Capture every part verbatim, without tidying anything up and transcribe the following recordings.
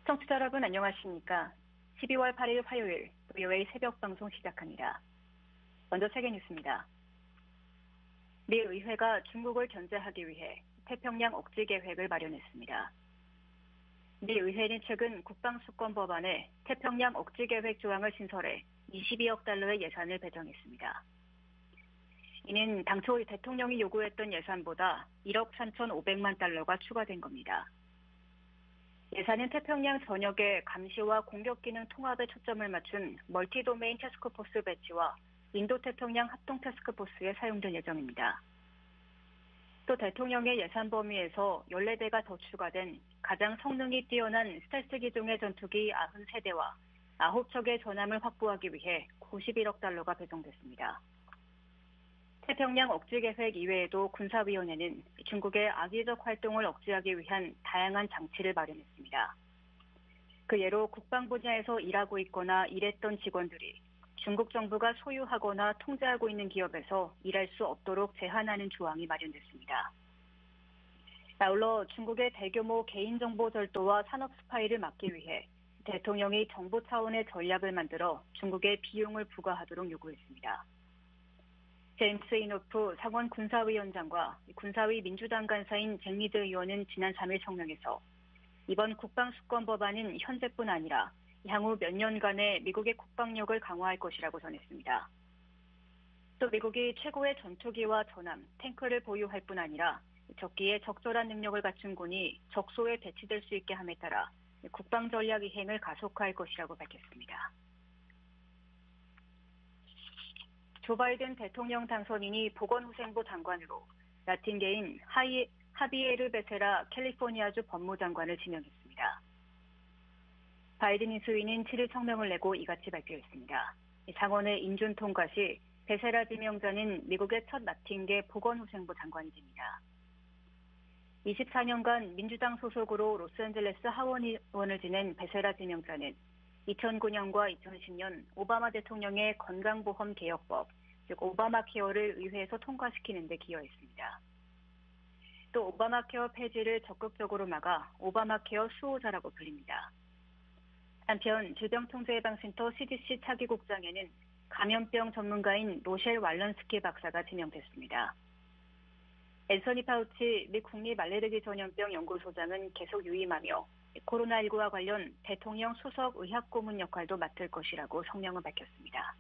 청취자 여러분 안녕하십니까? 십이월 팔일 화요일 브이오에이 새벽 방송 시작합니다. 먼저 세계 뉴스입니다. 미 의회가 중국을 견제하기 위해 태평양 억지 계획을 마련했습니다. 미 의회는 최근 국방수권 법안에 태평양 억지 계획 조항을 신설해 이십이억 달러의 예산을 배정했습니다. 이는 당초 대통령이 요구했던 예산보다 일억 삼천오백만 달러가 추가된 겁니다. 예산은 태평양 전역의 감시와 공격 기능 통합에 초점을 맞춘 멀티 도메인 태스크포스 배치와 인도 태평양 합동 태스크포스에 사용될 예정입니다. 또 대통령의 예산 범위에서 열네 대가 더 추가된 가장 성능이 뛰어난 스텔스 기종의 전투기 구십삼 대와 아홉 척의 전함을 확보하기 위해 구십일억 달러가 배정됐습니다. 태평양 억지 계획 이외에도 군사위원회는 중국의 악의적 활동을 억제하기 위한 다양한 장치를 마련했습니다. 그 예로 국방 분야에서 일하고 있거나 일했던 직원들이 중국 정부가 소유하거나 통제하고 있는 기업에서 일할 수 없도록 제한하는 조항이 마련됐습니다. 아울러 중국의 대규모 개인정보 절도와 산업 스파이를 막기 위해 대통령이 정부 차원의 전략을 만들어 중국에 비용을 부과하도록 요구했습니다. 제임스 이노프 상원 군사위원장과 군사위 민주당 간사인 잭 리드 의원은 지난 삼일 성명에서 이번 국방수권 법안은 현재뿐 아니라 향후 몇 년간의 미국의 국방력을 강화할 것이라고 전했습니다. 또 미국이 최고의 전투기와 전함, 탱크를 보유할 뿐 아니라 적기에 적절한 능력을 갖춘 군이 적소에 배치될 수 있게 함에 따라 국방전략 이행을 가속화할 것이라고 밝혔습니다. 조 바이든 대통령 당선인이 보건후생부 장관으로 라틴계인 하이, 하비에르 베세라 캘리포니아주 법무장관을 지명했습니다. 바이든 인수위는 칠일 성명을 내고 이같이 발표했습니다. 상원의 인준 통과 시 베세라 지명자는 미국의 첫 라틴계 보건후생부 장관이 됩니다. 이십사 년간 민주당 소속으로 로스앤젤레스 하원의원을 지낸 베세라 지명자는 이천구 년과 이천십 년 오바마 대통령의 건강보험 개혁법, 즉 오바마 케어를 의회에서 통과시키는 데 기여했습니다. 또 오바마 케어 폐지를 적극적으로 막아 오바마 케어 수호자라고 불립니다. 한편 질병통제예방센터 씨디씨 차기국장에는 감염병 전문가인 로셸 왈런스키 박사가 지명됐습니다. 앤서니 파우치 미 국립 알레르기 전염병 연구소장은 계속 유임하며 코로나십구와 관련 대통령 수석 의학고문 역할도 맡을 것이라고 성명을 밝혔습니다.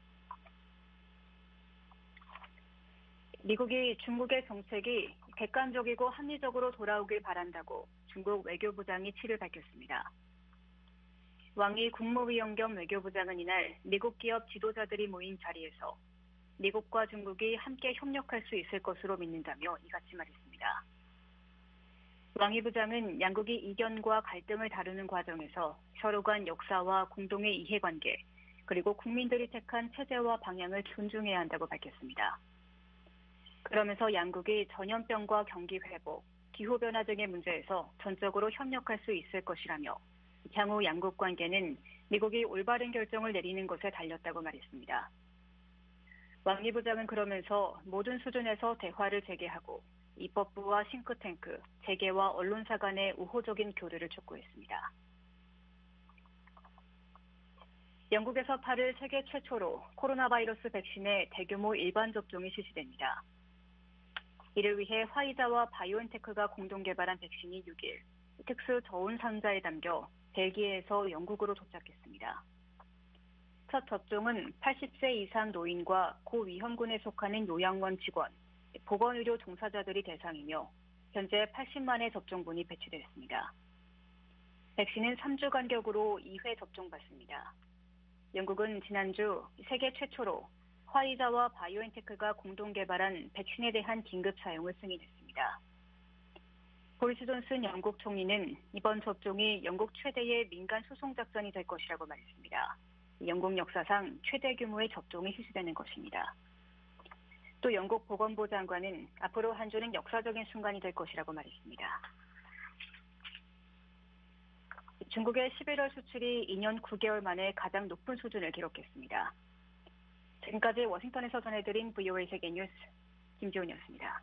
미국이 중국의 정책이 객관적이고 합리적으로 돌아오길 바란다고 중국 외교부장이 칠일 밝혔습니다. 왕이 국무위원 겸 외교부장은 이날 미국 기업 지도자들이 모인 자리에서 미국과 중국이 함께 협력할 수 있을 것으로 믿는다며 이같이 말했습니다. 왕이 부장은 양국이 이견과 갈등을 다루는 과정에서 서로 간 역사와 공동의 이해관계, 그리고 국민들이 택한 체제와 방향을 존중해야 한다고 밝혔습니다. 그러면서 양국이 전염병과 경기 회복, 기후변화 등의 문제에서 전적으로 협력할 수 있을 것이라며 향후 양국 관계는 미국이 올바른 결정을 내리는 것에 달렸다고 말했습니다. 왕이 부장은 그러면서 모든 수준에서 대화를 재개하고 입법부와 싱크탱크, 재계와 언론사 간의 우호적인 교류를 촉구했습니다. 영국에서 팔일 세계 최초로 코로나 바이러스 백신의 대규모 일반 접종이 실시됩니다. 이를 위해 화이자와 바이오엔테크가 공동 개발한 백신이 육일 특수 저온 상자에 담겨 벨기에에서 영국으로 도착했습니다. 첫 접종은 팔십 세 이상 노인과 고위험군에 속하는 요양원 직원, 보건의료 종사자들이 대상이며 현재 팔십만의 접종분이 배치됐습니다. 백신은 삼 주 간격으로 이 회 접종받습니다. 영국은 지난주 세계 최초로 화이자와 바이오엔테크가 공동 개발한 백신에 대한 긴급 사용을 승인했습니다. 보리스 존슨 영국 총리는 이번 접종이 영국 최대의 민간 수송 작전이 될 것이라고 말했습니다. 영국 역사상 최대 규모의 접종이 실시되는 것입니다. 또 영국 보건부 장관은 앞으로 한 주는 역사적인 순간이 될 것이라고 말했습니다. 중국의 십일월 수출이 이 년 구 개월 만에 가장 높은 수준을 기록했습니다. 지금까지 워싱턴에서 전해드린 브이오에이 세계뉴스 김지훈이었습니다.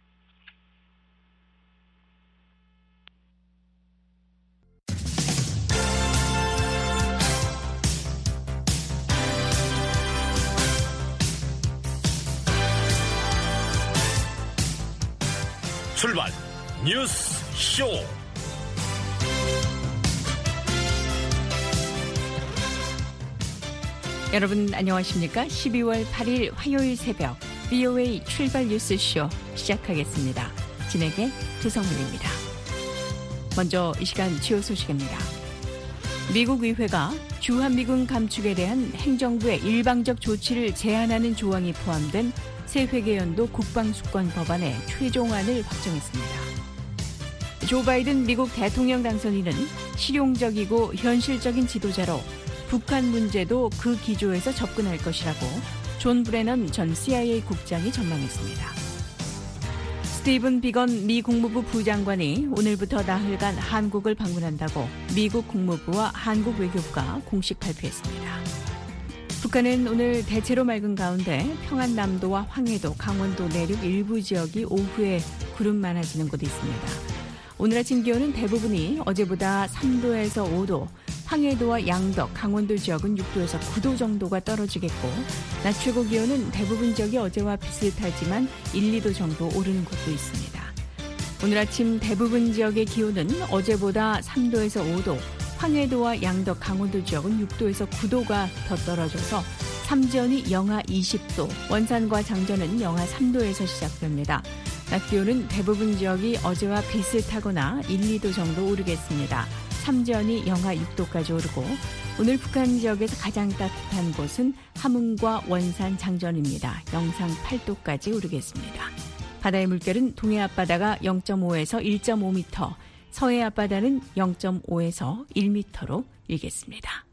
출발 뉴스 쇼. 여러분 안녕하십니까? 십이월 팔일 화요일 새벽 비오에이 출발 뉴스 쇼 시작하겠습니다. 진행의 조성문입니다. 먼저 이 시간 주요 소식입니다. 미국 의회가 주한미군 감축에 대한 행정부의 일방적 조치를 제한하는 조항이 포함된 새 회계연도 국방수권 법안의 최종안을 확정했습니다. 조 바이든 미국 대통령 당선인은 실용적이고 현실적인 지도자로 북한 문제도 그 기조에서 접근할 것이라고 존 브레넌 전 씨아이에이 국장이 전망했습니다. 스티븐 비건 미 국무부 부장관이 오늘부터 나흘간 한국을 방문한다고 미국 국무부와 한국 외교부가 공식 발표했습니다. 북한은 오늘 대체로 맑은 가운데 평안남도와 황해도, 강원도 내륙 일부 지역이 오후에 구름 많아지는 곳이 있습니다. 오늘 아침 기온은 대부분이 어제보다 삼도에서 오도, 황해도와 양덕, 강원도 지역은 육도에서 구도 정도가 떨어지겠고 낮 최고 기온은 대부분 지역이 어제와 비슷하지만 일, 이도 정도 오르는 곳도 있습니다. 오늘 아침 대부분 지역의 기온은 어제보다 삼도에서 오도, 황해도와 양덕, 강원도 지역은 육도에서 구도가 더 떨어져서 삼전이 영하 이십도, 원산과 장전은 영하 삼도에서 시작됩니다. 낮 기온은 대부분 지역이 어제와 비슷하거나 일, 이도 정도 오르겠습니다. 삼전이 영하 육도까지 오르고 오늘 북한 지역에서 가장 따뜻한 곳은 함흥과 원산, 장전입니다. 영상 팔도까지 오르겠습니다. 바다의 물결은 동해 앞바다가 영점오에서 일점오 미터, 서해 앞바다는 영점오에서 일 미터로 일겠습니다.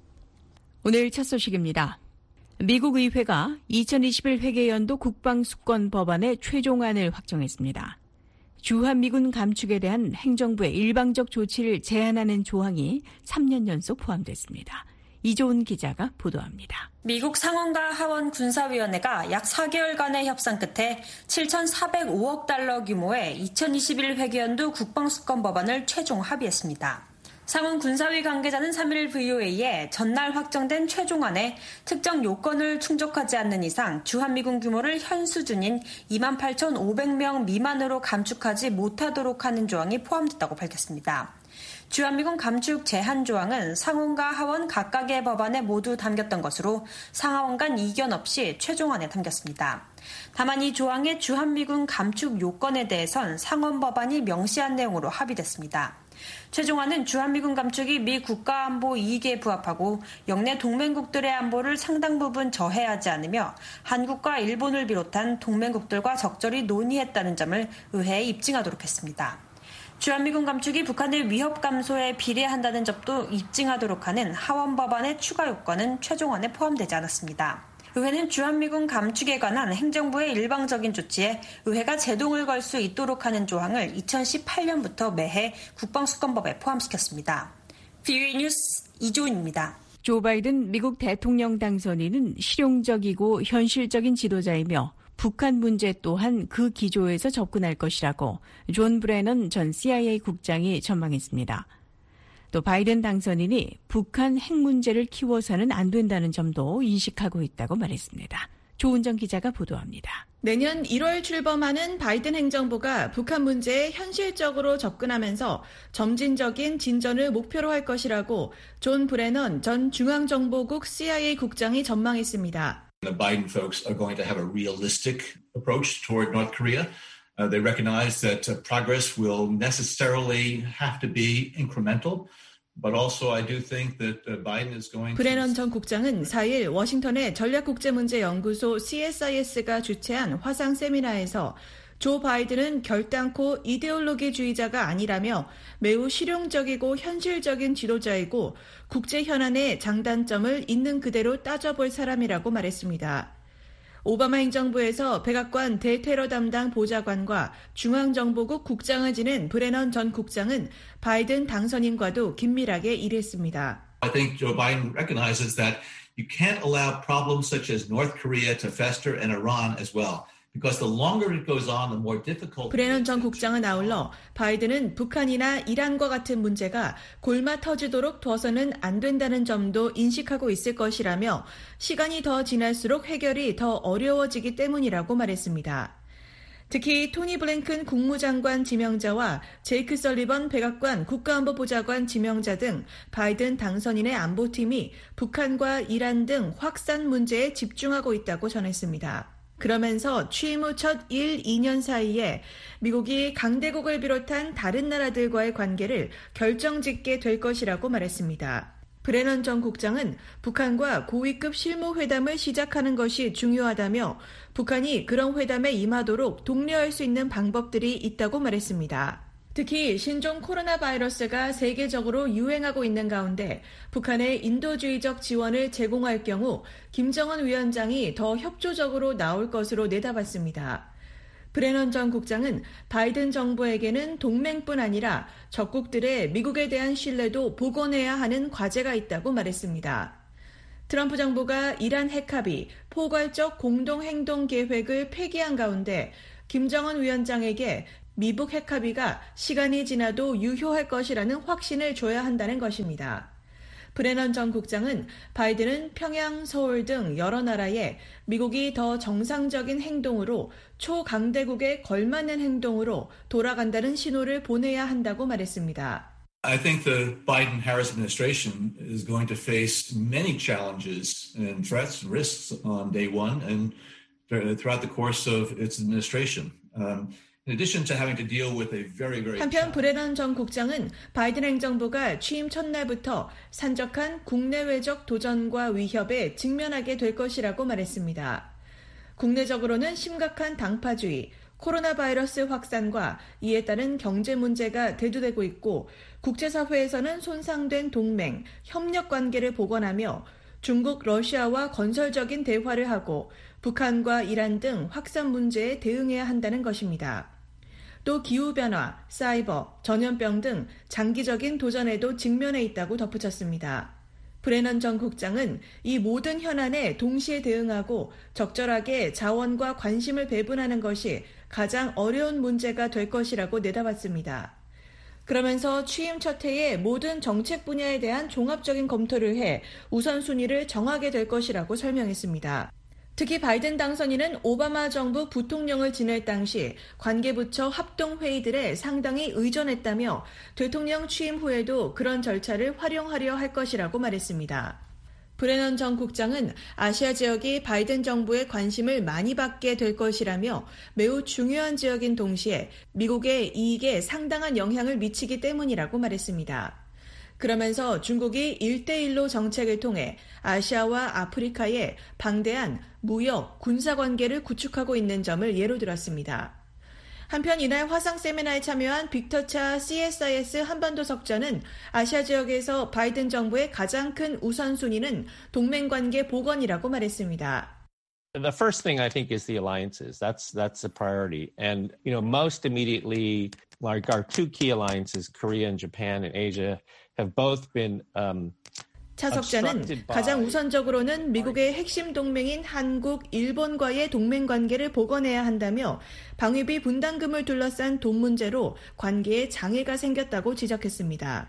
오늘 첫 소식입니다. 미국 의회가 이천이십일 회계연도 국방수권 법안의 최종안을 확정했습니다. 주한미군 감축에 대한 행정부의 일방적 조치를 제한하는 조항이 삼 년 연속 포함됐습니다. 이조은 기자가 보도합니다. 미국 상원과 하원 군사위원회가 약 사 개월간의 협상 끝에 칠천사백오억 달러 규모의 이천이십일 회계연도 국방수권 법안을 최종 합의했습니다. 상원 군사위 관계자는 삼일 브이오에이에 전날 확정된 최종안에 특정 요건을 충족하지 않는 이상 주한미군 규모를 현 수준인 이만 팔천오백 명 미만으로 감축하지 못하도록 하는 조항이 포함됐다고 밝혔습니다. 주한미군 감축 제한 조항은 상원과 하원 각각의 법안에 모두 담겼던 것으로 상하원 간 이견 없이 최종안에 담겼습니다. 다만 이 조항의 주한미군 감축 요건에 대해선 상원 법안이 명시한 내용으로 합의됐습니다. 최종안은 주한미군 감축이 미 국가안보 이익에 부합하고 영내 동맹국들의 안보를 상당 부분 저해하지 않으며 한국과 일본을 비롯한 동맹국들과 적절히 논의했다는 점을 의회에 입증하도록 했습니다. 주한미군 감축이 북한의 위협 감소에 비례한다는 점도 입증하도록 하는 하원 법안의 추가 요건은 최종안에 포함되지 않았습니다. 의회는 주한미군 감축에 관한 행정부의 일방적인 조치에 의회가 제동을 걸 수 있도록 하는 조항을 이천십팔 년부터 매해 국방수권법에 포함시켰습니다. 비오에이 뉴스 이조은입니다. 조 바이든 미국 대통령 당선인은 실용적이고 현실적인 지도자이며 북한 문제 또한 그 기조에서 접근할 것이라고 존 브레넌 전 씨아이에이 국장이 전망했습니다. 또 바이든 당선인이 북한 핵 문제를 키워서는 안 된다는 점도 인식하고 있다고 말했습니다. 조은정 기자가 보도합니다. 내년 일월 출범하는 바이든 행정부가 북한 문제에 현실적으로 접근하면서 점진적인 진전을 목표로 할 것이라고 존 브레넌 전 중앙정보국 씨아이에이 국장이 전망했습니다. The Biden folks are going to have a realistic approach toward North Korea. Uh, they recognize that uh, progress will necessarily have to be incremental. But also I do think that uh, Biden is going to... 브레넌 전 국장은 사일 워싱턴의 전략국제문제연구소 씨에스아이에스가 주최한 화상 세미나에서 조 바이든은 결단코 이데올로기주의자가 아니라며 매우 실용적이고 현실적인 지도자이고 국제 현안의 장단점을 있는 그대로 따져볼 사람이라고 말했습니다. 오바마 행정부에서 백악관 대테러 담당 보좌관과 중앙정보국 국장을 지낸 브레넌 전 국장은 바이든 당선인과도 긴밀하게 일했습니다. I think Joe Biden recognizes that you can't allow problems such as North Korea to fester and Iran as well. Because the longer it goes on, the more difficult. 브레넌 전 국장은 아울러 바이든은 북한이나 이란과 같은 문제가 골마 터지도록 둬서는 안 된다는 점도 인식하고 있을 것이라며 시간이 더 지날수록 해결이 더 어려워지기 때문이라고 말했습니다. 특히 토니 블랭큰 국무장관 지명자와 제이크 설리번 백악관 국가안보보좌관 지명자 등 바이든 당선인의 안보팀이 북한과 이란 등 확산 문제에 집중하고 있다고 전했습니다. 그러면서 취임 후 첫 일, 이 년 사이에 미국이 강대국을 비롯한 다른 나라들과의 관계를 결정짓게 될 것이라고 말했습니다. 브레넌 전 국장은 북한과 고위급 실무회담을 시작하는 것이 중요하다며 북한이 그런 회담에 임하도록 독려할 수 있는 방법들이 있다고 말했습니다. 특히 신종 코로나 바이러스가 세계적으로 유행하고 있는 가운데 북한의 인도주의적 지원을 제공할 경우 김정은 위원장이 더 협조적으로 나올 것으로 내다봤습니다. 브레넌 전 국장은 바이든 정부에게는 동맹뿐 아니라 적국들의 미국에 대한 신뢰도 복원해야 하는 과제가 있다고 말했습니다. 트럼프 정부가 이란 핵합의, 포괄적 공동행동 계획을 폐기한 가운데 김정은 위원장에게 미북 핵합의가 시간이 지나도 유효할 것이라는 확신을 줘야 한다는 것입니다. 브레넌 전 국장은 바이든은 평양, 서울 등 여러 나라에 미국이 더 정상적인 행동으로 초강대국에 걸맞는 행동으로 돌아간다는 신호를 보내야 한다고 말했습니다. I think the Biden-Harris administration is going to face many challenges and threats and risks on day one and throughout the course of its administration. Um, In addition to having to deal with a very, very 한편 브레넌 전 국장은 바이든 행정부가 취임 첫날부터 산적한 국내외적 도전과 위협에 직면하게 될 것이라고 말했습니다. 국내적으로는 심각한 당파주의, 코로나 바이러스 확산과 이에 따른 경제 문제가 대두되고 있고 국제사회에서는 손상된 동맹, 협력 관계를 복원하며 중국, 러시아와 건설적인 대화를 하고 북한과 이란 등 확산 문제에 대응해야 한다는 것입니다. 또 기후변화, 사이버, 전염병 등 장기적인 도전에도 직면해 있다고 덧붙였습니다. 브레넌 전 국장은 이 모든 현안에 동시에 대응하고 적절하게 자원과 관심을 배분하는 것이 가장 어려운 문제가 될 것이라고 내다봤습니다. 그러면서 취임 첫 해에 모든 정책 분야에 대한 종합적인 검토를 해 우선순위를 정하게 될 것이라고 설명했습니다. 특히 바이든 당선인은 오바마 정부 부통령을 지낼 당시 관계부처 합동회의들에 상당히 의존했다며 대통령 취임 후에도 그런 절차를 활용하려 할 것이라고 말했습니다. 브레넌 전 국장은 아시아 지역이 바이든 정부의 관심을 많이 받게 될 것이라며 매우 중요한 지역인 동시에 미국의 이익에 상당한 영향을 미치기 때문이라고 말했습니다. 그러면서 중국이 일대일로 정책을 통해 아시아와 아프리카에 방대한 무역, 군사관계를 구축하고 있는 점을 예로 들었습니다. 한편 이날 화상 세미나에 참여한 빅터차 씨에스아이에스 한반도 석전은 아시아 지역에서 바이든 정부의 가장 큰 우선순위는 동맹관계 복원이라고 말했습니다. The first thing I think is the alliances. That's that's a priority. And you know, most immediately, like our two key alliances, Korea and Japan and Asia, have both been um, 차석자는 가장 우선적으로는 미국의 핵심 동맹인 한국, 일본과의 동맹관계를 복원해야 한다며 방위비 분담금을 둘러싼 돈 문제로 관계에 장애가 생겼다고 지적했습니다.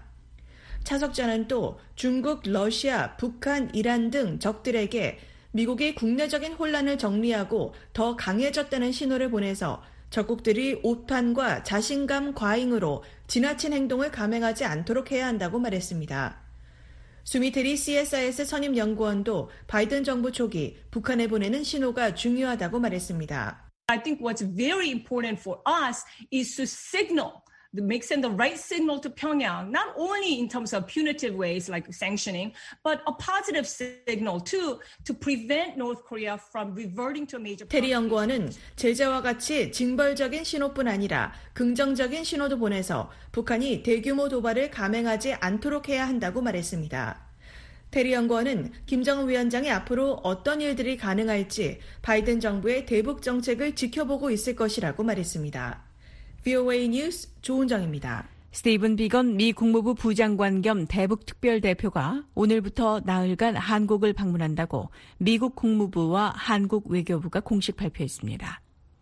차석자는 또 중국, 러시아, 북한, 이란 등 적들에게 미국이 국내적인 혼란을 정리하고 더 강해졌다는 신호를 보내서 적국들이 오판과 자신감 과잉으로 지나친 행동을 감행하지 않도록 해야 한다고 말했습니다. 수미테리 씨에스아이에스 선임 연구원도 바이든 정부 초기 북한에 보내는 신호가 중요하다고 말했습니다. I think what's very important for us is to signal, make send the right signal to Pyongyang, not only in terms of punitive ways like sanctioning, but a positive signal too to prevent North Korea from reverting to a major. 테리 연구원은 제재와 같이 징벌적인 신호뿐 아니라 긍정적인 신호도 보내서 북한이 대규모 도발을 감행하지 않도록 해야 한다고 말했습니다. 테리 연구원은 김정은 위원장이 앞으로 어떤 일들이 가능할지 바이든 정부의 대북 정책을 지켜보고 있을 것이라고 말했습니다. 브이오에이 뉴스 조은정입니다. 스티븐 비건 미 국무부 부장관 겸 대북 특별대표가 오늘부터 나흘간 한국을 방문한다고 미국 국무부와 한국 외교부가 공식 발표했습니다.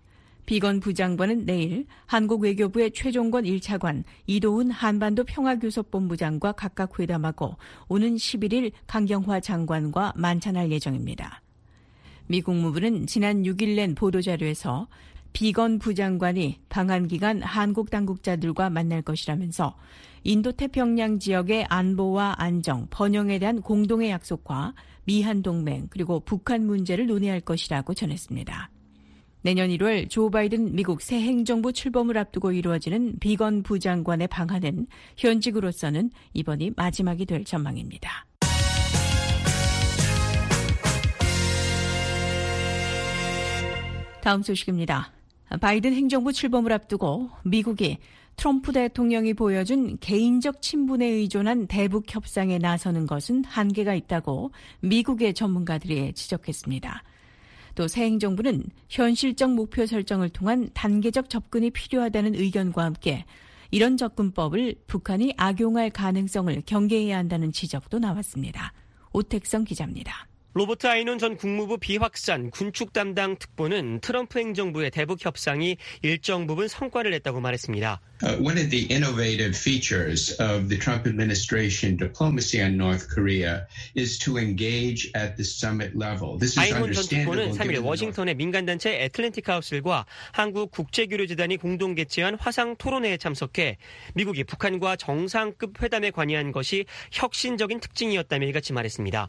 비건 부장관은 내일 한국 외교부의 최종권 일 차관 이도훈 한반도 평화교섭본부장과 각각 회담하고 오는 십일일 강경화 장관과 만찬할 예정입니다. 미 국무부는 지난 육일 낸 보도자료에서 비건 부장관이 방한 기간 한국 당국자들과 만날 것이라면서 인도태평양 지역의 안보와 안정, 번영에 대한 공동의 약속과 미한 동맹 그리고 북한 문제를 논의할 것이라고 전했습니다. 내년 일월 조 바이든 미국 새 행정부 출범을 앞두고 이루어지는 비건 부장관의 방한은 현직으로서는 이번이 마지막이 될 전망입니다. 다음 소식입니다. 바이든 행정부 출범을 앞두고 미국이 트럼프 대통령이 보여준 개인적 친분에 의존한 대북 협상에 나서는 것은 한계가 있다고 미국의 전문가들이 지적했습니다. 또 새 행정부는 현실적 목표 설정을 통한 단계적 접근이 필요하다는 의견과 함께 이런 접근법을 북한이 악용할 가능성을 경계해야 한다는 지적도 나왔습니다. 오택성 기자입니다. 로버트 아이논 전 국무부 비확산 군축 담당 특보는 트럼프 행정부의 대북 협상이 일정 부분 성과를 냈다고 말했습니다. Uh, one of the innovative features of the Trump administration diplomacy on North Korea is to engage at the summit level. This is 아이논 전 understandable. 특보는 삼 일 워싱턴의 민간단체 애틀랜틱 하우스과 한국 국제교류재단이 공동 개최한 화상 토론회에 참석해 미국이 북한과 정상급 회담에 관여한 것이 혁신적인 특징이었다며 이같이 말했습니다.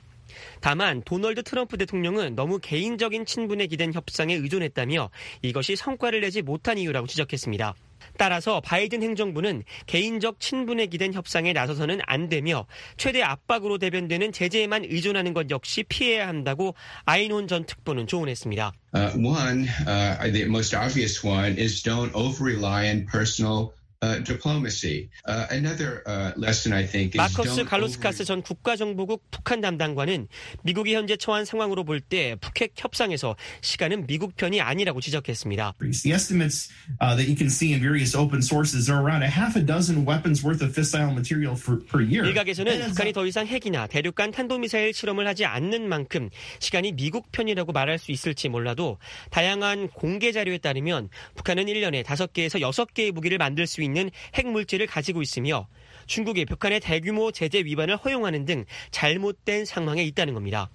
다만 도널드 트럼프 대통령은 너무 개인적인 친분에 기댄 협상에 의존했다며 이것이 성과를 내지 못한 이유라고 지적했습니다. 따라서 바이든 행정부는 개인적 친분에 기댄 협상에 나서서는 안 되며 최대 압박으로 대변되는 제재에만 의존하는 것 역시 피해야 한다고 아이논 전 특보는 조언했습니다. Uh, one, uh, the most obvious one is don't over-rely on personal Uh, diplomacy. Uh, another uh, lesson I think is 마커스 갈로스카스 전 국가정보국 북한 담당관은 미국이 현재 처한 상황으로 볼 때 북핵 협상에서 시간은 미국 편이 아니라고 지적했습니다. The estimates uh, that you can see in various open sources are around a half a dozen weapons worth of fissile material for, per year. 일각에서는 북한이 더 이상 핵이나 대륙간 탄도미사일 실험을 하지 않는 만큼 시간이 미국 편이라고 말할 수 있을지 몰라도 다양한 공개 자료에 따르면 북한은 일 년에 다섯 개에서 여섯 개의 무기를 만들 수 있는 핵물질을 가지고 있으며 중국이 북한의 대규모 제재 위반을 허용하는 등 잘못된 상황에 있다는 겁니다.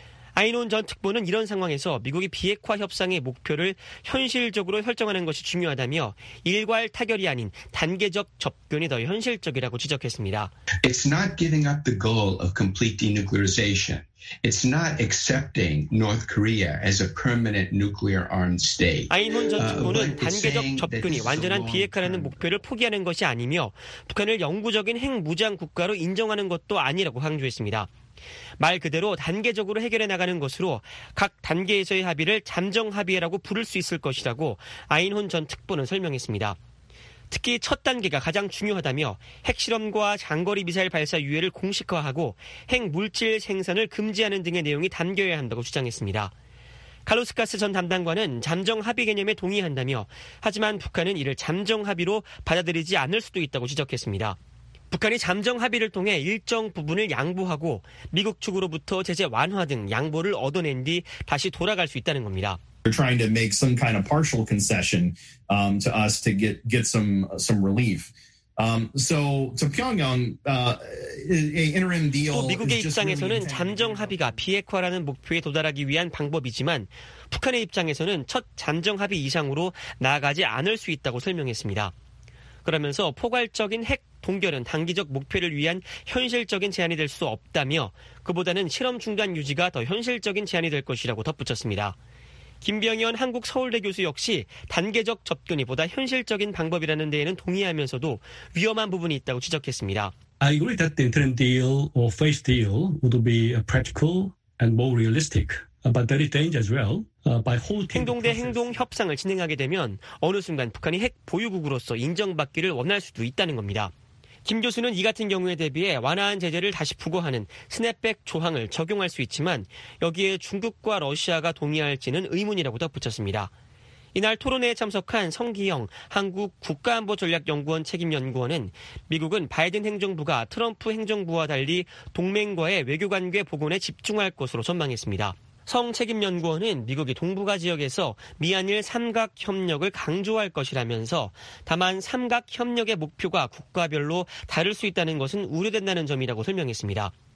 아이논 전 특보는 이런 상황에서 미국이 비핵화 협상의 목표를 현실적으로 설정하는 것이 중요하다며 일괄 타결이 아닌 단계적 접근이 더 현실적이라고 지적했습니다. It's not giving up the goal of complete denuclearization. It's not accepting North Korea as a permanent nuclear armed state. 아이논 전 특보는 단계적 접근이 완전한 비핵화라는 목표를 포기하는 것이 아니며 북한을 영구적인 핵무장 국가로 인정하는 것도 아니라고 강조했습니다. 말 그대로 단계적으로 해결해 나가는 것으로 각 단계에서의 합의를 잠정 합의라고 부를 수 있을 것이라고 아이논 전 특보는 설명했습니다. 특히 첫 단계가 가장 중요하다며 핵실험과 장거리 미사일 발사 유예를 공식화하고 핵물질 생산을 금지하는 등의 내용이 담겨야 한다고 주장했습니다. 칼로스카스 전 담당관은 잠정 합의 개념에 동의한다며 하지만 북한은 이를 잠정 합의로 받아들이지 않을 수도 있다고 지적했습니다. 북한이 잠정 합의를 통해 일정 부분을 양보하고 미국 측으로부터 제재 완화 등 양보를 얻어낸 뒤 다시 돌아갈 수 있다는 겁니다. They're trying to make some kind of partial concession um, to us to get get some some relief. Um, so, to Pyongyang, uh, a interim deal. 또 미국의 입장에서는 really 잠정 합의가 비핵화라는 목표에 도달하기 위한 방법이지만 북한의 입장에서는 첫 잠정 합의 이상으로 나아가지 않을 수 있다고 설명했습니다. 그러면서 포괄적인 핵 동결은 단기적 목표를 위한 현실적인 제안이 될 수 없다며 그보다는 실험 중단 유지가 더 현실적인 제안이 될 것이라고 덧붙였습니다. 김병현 한국 서울대 교수 역시 단계적 접근이 보다 현실적인 방법이라는 데에는 동의하면서도 위험한 부분이 있다고 지적했습니다. I agree that the interim deal or phase deal would be practical and more realistic. But there is danger as well. Uh, by 행동 대 행동 협상을 진행하게 되면 어느 순간 북한이 핵 보유국으로서 인정받기를 원할 수도 있다는 겁니다. 김 교수는 이 같은 경우에 대비해 완화한 제재를 다시 부과하는 스냅백 조항을 적용할 수 있지만 여기에 중국과 러시아가 동의할지는 의문이라고 덧붙였습니다. 이날 토론회에 참석한 성기영 한국 국가안보전략연구원 책임연구원은 미국은 바이든 행정부가 트럼프 행정부와 달리 동맹과의 외교관계 복원에 집중할 것으로 전망했습니다. 성 책임연구원은 미국이 동북아 지역에서 미한일 삼각협력을 강조할 것이라면서 다만 삼각협력의 목표가 국가별로 다를 수 있다는 것은 우려된다는 점이라고 설명했습니다.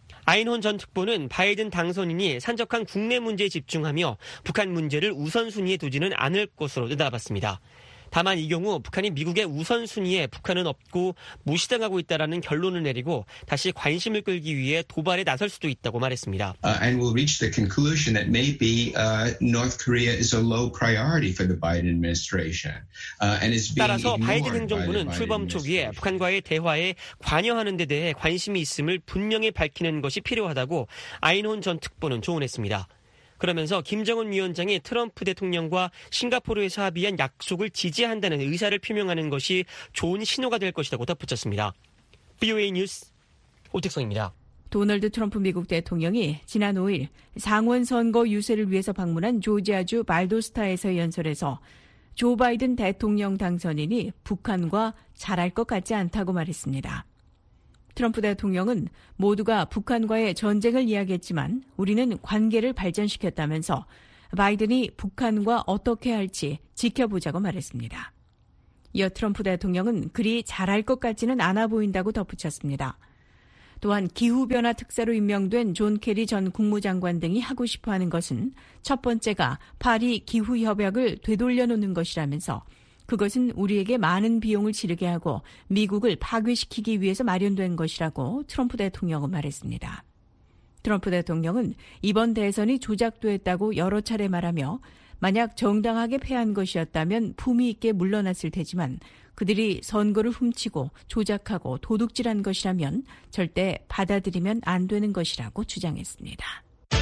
아인혼 전 특보는 바이든 당선인이 산적한 국내 문제에 집중하며 북한 문제를 우선순위에 두지는 않을 것으로 내다봤습니다. 다만 이 경우 북한이 미국의 우선순위에 북한은 없고 무시당하고 있다라는 결론을 내리고 다시 관심을 끌기 위해 도발에 나설 수도 있다고 말했습니다. Uh, and we'll reach the conclusion that maybe uh, North Korea is a low priority for the Biden administration, uh, and is being 따라서 바이든 ignored 행정부는 by the 출범 Biden 초기에 북한과의 대화에 관여하는 데 대해 관심이 있음을 분명히 밝히는 것이 필요하다고 아인혼 전 특보는 조언했습니다. 그러면서 김정은 위원장이 트럼프 대통령과 싱가포르에서 합의한 약속을 지지한다는 의사를 표명하는 것이 좋은 신호가 될 것이라고 덧붙였습니다. 브이오에이 뉴스 오택성입니다. 도널드 트럼프 미국 대통령이 지난 오일 상원 선거 유세를 위해서 방문한 조지아주 발도스타에서 연설에서 조 바이든 대통령 당선인이 북한과 잘할 것 같지 않다고 말했습니다. 트럼프 대통령은 모두가 북한과의 전쟁을 이야기했지만 우리는 관계를 발전시켰다면서 바이든이 북한과 어떻게 할지 지켜보자고 말했습니다. 이어 트럼프 대통령은 그리 잘할 것 같지는 않아 보인다고 덧붙였습니다. 또한 기후변화 특사로 임명된 존 케리 전 국무장관 등이 하고 싶어하는 것은 첫 번째가 파리 기후협약을 되돌려놓는 것이라면서 그것은 우리에게 많은 비용을 지르게 하고 미국을 파괴시키기 위해서 마련된 것이라고 트럼프 대통령은 말했습니다. 트럼프 대통령은 이번 대선이 조작됐다고 여러 차례 말하며 만약 정당하게 패한 것이었다면 품위 있게 물러났을 테지만 그들이 선거를 훔치고 조작하고 도둑질한 것이라면 절대 받아들이면 안 되는 것이라고 주장했습니다.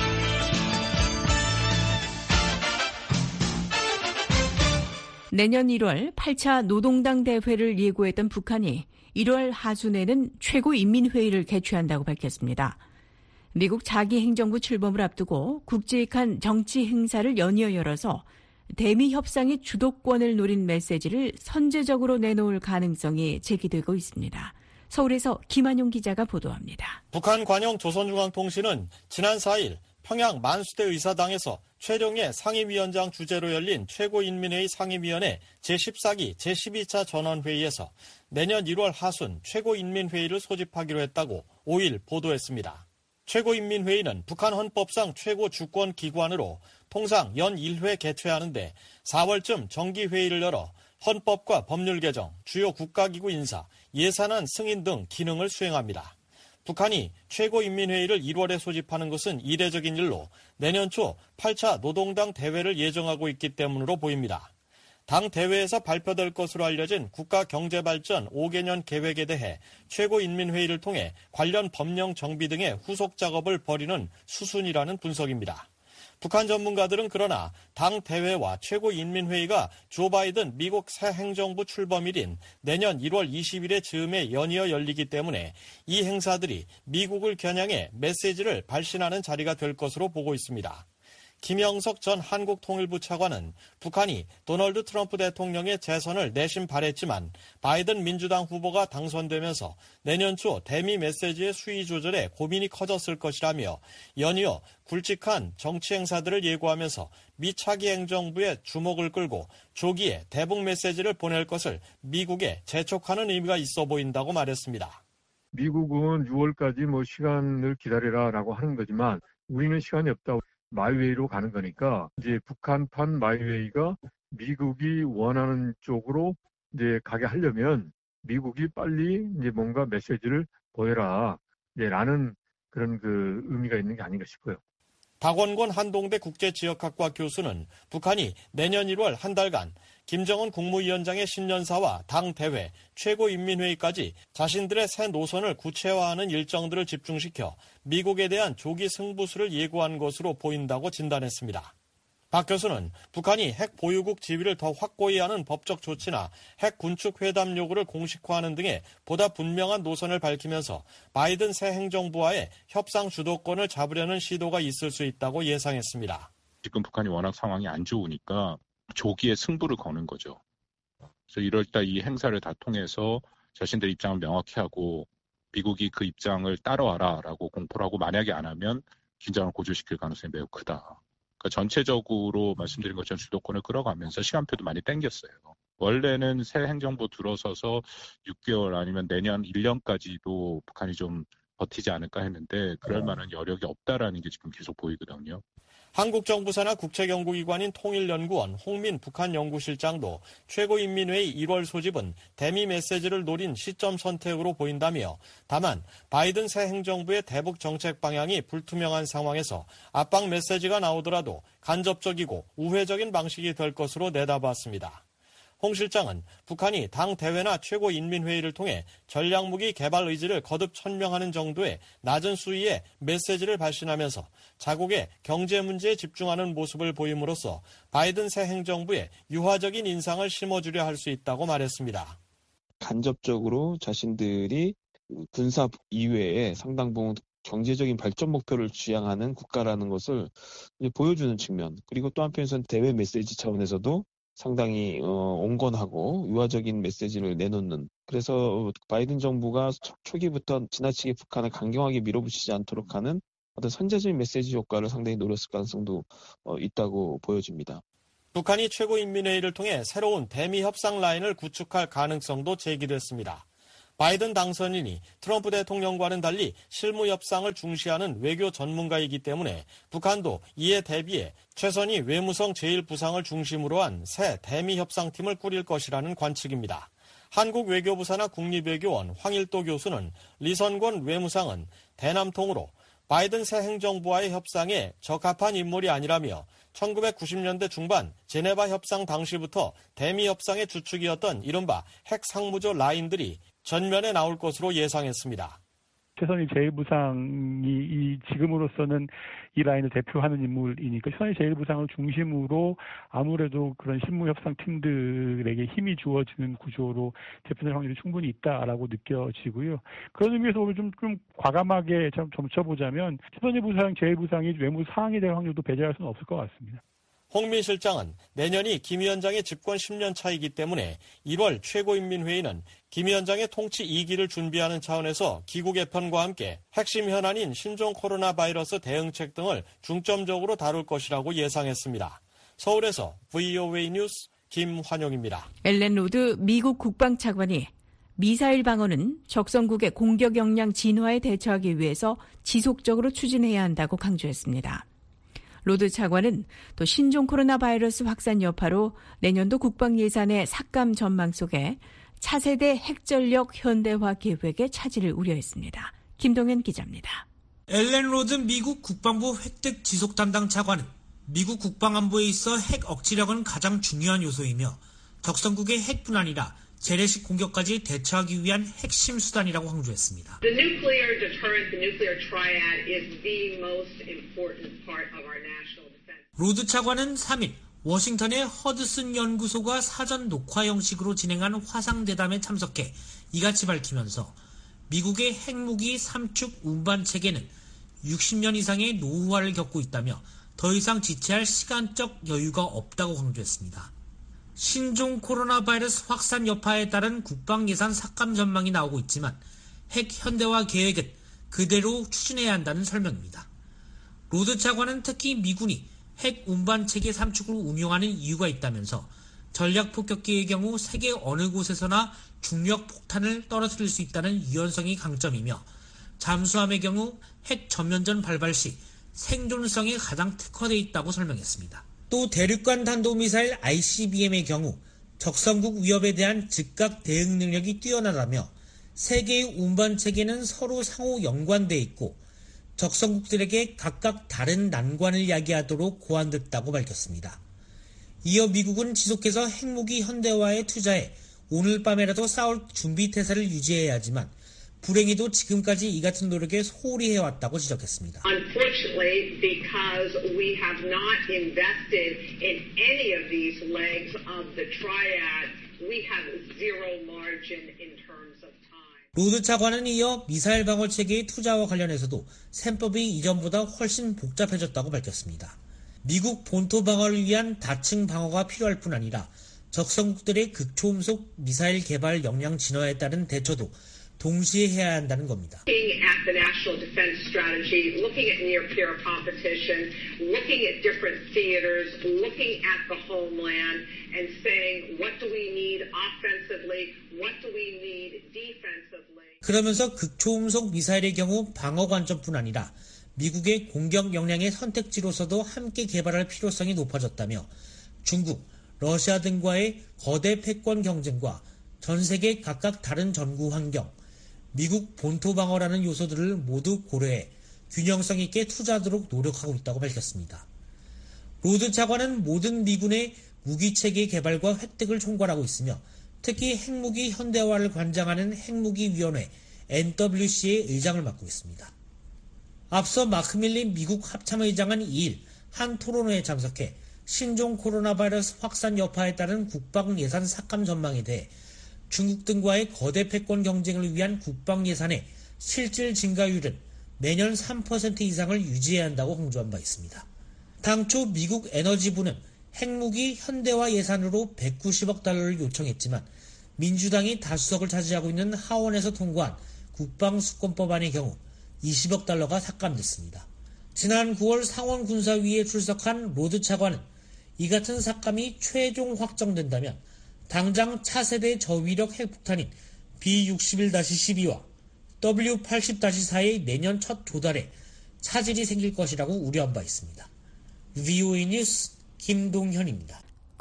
내년 일월 팔 차 노동당 대회를 예고했던 북한이 일월 하순에는 최고인민회의를 개최한다고 밝혔습니다. 미국 자기 행정부 출범을 앞두고 굵직한 정치 행사를 연이어 열어서 대미 협상의 주도권을 노린 메시지를 선제적으로 내놓을 가능성이 제기되고 있습니다. 서울에서 김한용 기자가 보도합니다. 북한 관영 조선중앙통신은 지난 사일 평양 만수대 의사당에서 최룡해 상임위원장 주재로 열린 최고인민회의 상임위원회 제십사 기 제십이 차 전원회의에서 내년 일월 하순 최고인민회의를 소집하기로 했다고 오일 보도했습니다. 최고인민회의는 북한 헌법상 최고 주권기관으로 통상 연 일 회 개최하는데 사월쯤 정기회의를 열어 헌법과 법률 개정, 주요 국가기구 인사, 예산안 승인 등 기능을 수행합니다. 북한이 최고인민회의를 일월에 소집하는 것은 이례적인 일로 내년 초 팔 차 노동당 대회를 예정하고 있기 때문으로 보입니다. 당 대회에서 발표될 것으로 알려진 국가경제발전 오 개년 계획에 대해 최고인민회의를 통해 관련 법령 정비 등의 후속 작업을 벌이는 수순이라는 분석입니다. 북한 전문가들은 그러나 당 대회와 최고인민회의가 조 바이든 미국 새 행정부 출범일인 내년 일월 이십일에 즈음에 연이어 열리기 때문에 이 행사들이 미국을 겨냥해 메시지를 발신하는 자리가 될 것으로 보고 있습니다. 김영석 전 한국통일부 차관은 북한이 도널드 트럼프 대통령의 재선을 내심 바랬지만 바이든 민주당 후보가 당선되면서 내년 초 대미 메시지의 수위 조절에 고민이 커졌을 것이라며 연이어 굵직한 정치 행사들을 예고하면서 미 차기 행정부의 주목을 끌고 조기에 대북 메시지를 보낼 것을 미국에 재촉하는 의미가 있어 보인다고 말했습니다. 미국은 유월까지 뭐 시간을 기다리라라고 하는 거지만 우리는 시간이 없다. 마이웨이로 가는 거니까 이제 북한판 마이웨이가 미국이 원하는 쪽으로 이제 가게 하려면 미국이 빨리 이제 뭔가 메시지를 보여라 이제 라는 그런 그 의미가 있는 게 아닌가 싶어요. 박원곤 한동대 국제지역학과 교수는 북한이 내년 일월 한 달간 김정은 국무위원장의 신년사와 당 대회, 최고인민회의까지 자신들의 새 노선을 구체화하는 일정들을 집중시켜 미국에 대한 조기 승부수를 예고한 것으로 보인다고 진단했습니다. 박 교수는 북한이 핵 보유국 지위를 더 확고히 하는 법적 조치나 핵 군축 회담 요구를 공식화하는 등의 보다 분명한 노선을 밝히면서 바이든 새 행정부와의 협상 주도권을 잡으려는 시도가 있을 수 있다고 예상했습니다. 지금 북한이 워낙 상황이 안 좋으니까 조기에 승부를 거는 거죠. 그래서 일월달 이 행사를 다 통해서 자신들 입장을 명확히 하고 미국이 그 입장을 따라와라라고 공포를 하고 만약에 안 하면 긴장을 고조시킬 가능성이 매우 크다. 그러니까 전체적으로 말씀드린 것처럼 주도권을 끌어가면서 시간표도 많이 당겼어요. 원래는 새 행정부 들어서서 육 개월 아니면 내년 일 년까지도 북한이 좀 버티지 않을까 했는데 그럴 만한 여력이 없다라는 게 지금 계속 보이거든요. 한국 정부 산하 국책연구기관인 통일연구원 홍민 북한 연구실장도 최고인민회의 일월 소집은 대미 메시지를 노린 시점 선택으로 보인다며 다만 바이든 새 행정부의 대북 정책 방향이 불투명한 상황에서 압박 메시지가 나오더라도 간접적이고 우회적인 방식이 될 것으로 내다봤습니다. 홍 실장은 북한이 당 대회나 최고인민회의를 통해 전략무기 개발 의지를 거듭 천명하는 정도의 낮은 수위의 메시지를 발신하면서 자국의 경제 문제에 집중하는 모습을 보임으로써 바이든 새 행정부에 유화적인 인상을 심어주려 할 수 있다고 말했습니다. 간접적으로 자신들이 군사 이외에 상당 부분 경제적인 발전 목표를 지향하는 국가라는 것을 보여주는 측면, 그리고 또 한편에서는 대외 메시지 차원에서도 상당히 어, 온건하고 유화적인 메시지를 내놓는, 그래서 바이든 정부가 초기부터 지나치게 북한을 강경하게 밀어붙이지 않도록 하는 어떤 선제적인 메시지 효과를 상당히 노렸을 가능성도 어, 있다고 보여집니다. 북한이 최고인민회의를 통해 새로운 대미 협상 라인을 구축할 가능성도 제기됐습니다. 바이든 당선인이 트럼프 대통령과는 달리 실무 협상을 중시하는 외교 전문가이기 때문에 북한도 이에 대비해 최선희 외무성 제일 부상을 중심으로 한 새 대미 협상팀을 꾸릴 것이라는 관측입니다. 한국 외교부 산하 국립외교원 황일도 교수는 리선권 외무상은 대남통으로 바이든 새 행정부와의 협상에 적합한 인물이 아니라며 천구백구십 년대 중반 제네바 협상 당시부터 대미 협상의 주축이었던 이른바 핵 상무조 라인들이 전면에 나올 것으로 예상했습니다. 최선희 제일 부상이 이 지금으로서는 이 라인을 대표하는 인물이니까 최선희 제일 부상을 중심으로 아무래도 그런 실무 협상 팀들에게 힘이 주어지는 구조로 대표될 확률이 충분히 있다라고 느껴지고요. 그런 의미에서 오늘 좀, 좀 과감하게 좀 점쳐보자면 최선희 부상, 제일 부상이 외무 상황이 될 확률도 배제할 수는 없을 것 같습니다. 홍민 실장은 내년이 김 위원장의 집권 십 년 차이기 때문에 일월 최고인민회의는 김 위원장의 통치 이 기를 준비하는 차원에서 기구 개편과 함께 핵심 현안인 신종 코로나 바이러스 대응책 등을 중점적으로 다룰 것이라고 예상했습니다. 서울에서 브이오에이 뉴스 김환용입니다. 엘렌 로드 미국 국방차관이 미사일 방어는 적성국의 공격 역량 진화에 대처하기 위해서 지속적으로 추진해야 한다고 강조했습니다. 로드 차관은 또 신종 코로나 바이러스 확산 여파로 내년도 국방 예산의 삭감 전망 속에 차세대 핵전력 현대화 계획에 차질을 우려했습니다. 김동현 기자입니다. 엘렌 로드 미국 국방부 획득 지속 담당 차관은 미국 국방안보에 있어 핵 억지력은 가장 중요한 요소이며 적성국의 핵뿐 아니라 재래식 공격까지 대처하기 위한 핵심 수단이라고 강조했습니다. The nuclear deterrent, the nuclear triad is the most important part of our national defense. 로드 차관은 삼 일 워싱턴의 허드슨 연구소가 사전 녹화 형식으로 진행한 화상대담에 참석해 이같이 밝히면서 미국의 핵무기 삼축 운반 체계는 육십 년 이상의 노후화를 겪고 있다며 더 이상 지체할 시간적 여유가 없다고 강조했습니다. 신종 코로나 바이러스 확산 여파에 따른 국방 예산 삭감 전망이 나오고 있지만 핵 현대화 계획은 그대로 추진해야 한다는 설명입니다. 로드 차관은 특히 미군이 핵 운반 체계 삼축을 운용하는 이유가 있다면서 전략 폭격기의 경우 세계 어느 곳에서나 중력 폭탄을 떨어뜨릴 수 있다는 유연성이 강점이며 잠수함의 경우 핵 전면전 발발 시 생존성에 가장 특화되어 있다고 설명했습니다. 또 대륙간 탄도미사일 아이씨비엠의 경우 적성국 위협에 대한 즉각 대응 능력이 뛰어나다며 세 개의 운반 체계는 서로 상호 연관돼 있고 적성국들에게 각각 다른 난관을 야기하도록 고안됐다고 밝혔습니다. 이어 미국은 지속해서 핵무기 현대화에 투자해 오늘 밤에라도 싸울 준비 태세를 유지해야 하지만 불행히도 지금까지 이 같은 노력에 소홀히 해왔다고 지적했습니다. Unfortunately, because we have not invested in any of these legs of the triad, we have zero margin in terms of time. 로드 차관은 이어 미사일 방어 체계의 투자와 관련해서도 셈법이 이전보다 훨씬 복잡해졌다고 밝혔습니다. 미국 본토 방어를 위한 다층 방어가 필요할 뿐 아니라 적성국들의 극초음속 미사일 개발 역량 진화에 따른 대처도 동시에 해야 한다는 겁니다. Looking at the national defense strategy, looking at near-peer competition, looking at different theaters, looking at the homeland, and saying what do we need offensively, what do we need defensively. 그러면서 극초음속 미사일의 경우 방어 관점뿐 아니라 미국의 공격 역량의 선택지로서도 함께 개발할 필요성이 높아졌다며 중국, 러시아 등과의 거대 패권 경쟁과 전 세계 각각 다른 전구 환경, 미국 본토 방어라는 요소들을 모두 고려해 균형성 있게 투자하도록 노력하고 있다고 밝혔습니다. 로드 차관은 모든 미군의 무기체계 개발과 획득을 총괄하고 있으며 특히 핵무기 현대화를 관장하는 핵무기위원회 엔 더블유 씨의 의장을 맡고 있습니다. 앞서 마크 밀리 미국 합참의장은 이일 한 토론회에 참석해 신종 코로나 바이러스 확산 여파에 따른 국방 예산 삭감 전망에 대해 중국 등과의 거대 패권 경쟁을 위한 국방 예산의 실질 증가율은 매년 삼 퍼센트 이상을 유지해야 한다고 강조한 바 있습니다. 당초 미국 에너지부는 핵무기 현대화 예산으로 백구십억 달러를 요청했지만 민주당이 다수석을 차지하고 있는 하원에서 통과한 국방수권법안의 경우 이십억 달러가 삭감됐습니다. 지난 구월 상원 군사위에 출석한 로드 차관은 이 같은 삭감이 최종 확정된다면 당장 차세대 저위력 핵폭탄인 비 육십일 십이와 더블유 팔십 사의 내년 첫 조달에 차질이 생길 것이라고 우려한 바 있습니다. 브이오에이 뉴스 김동현입니다.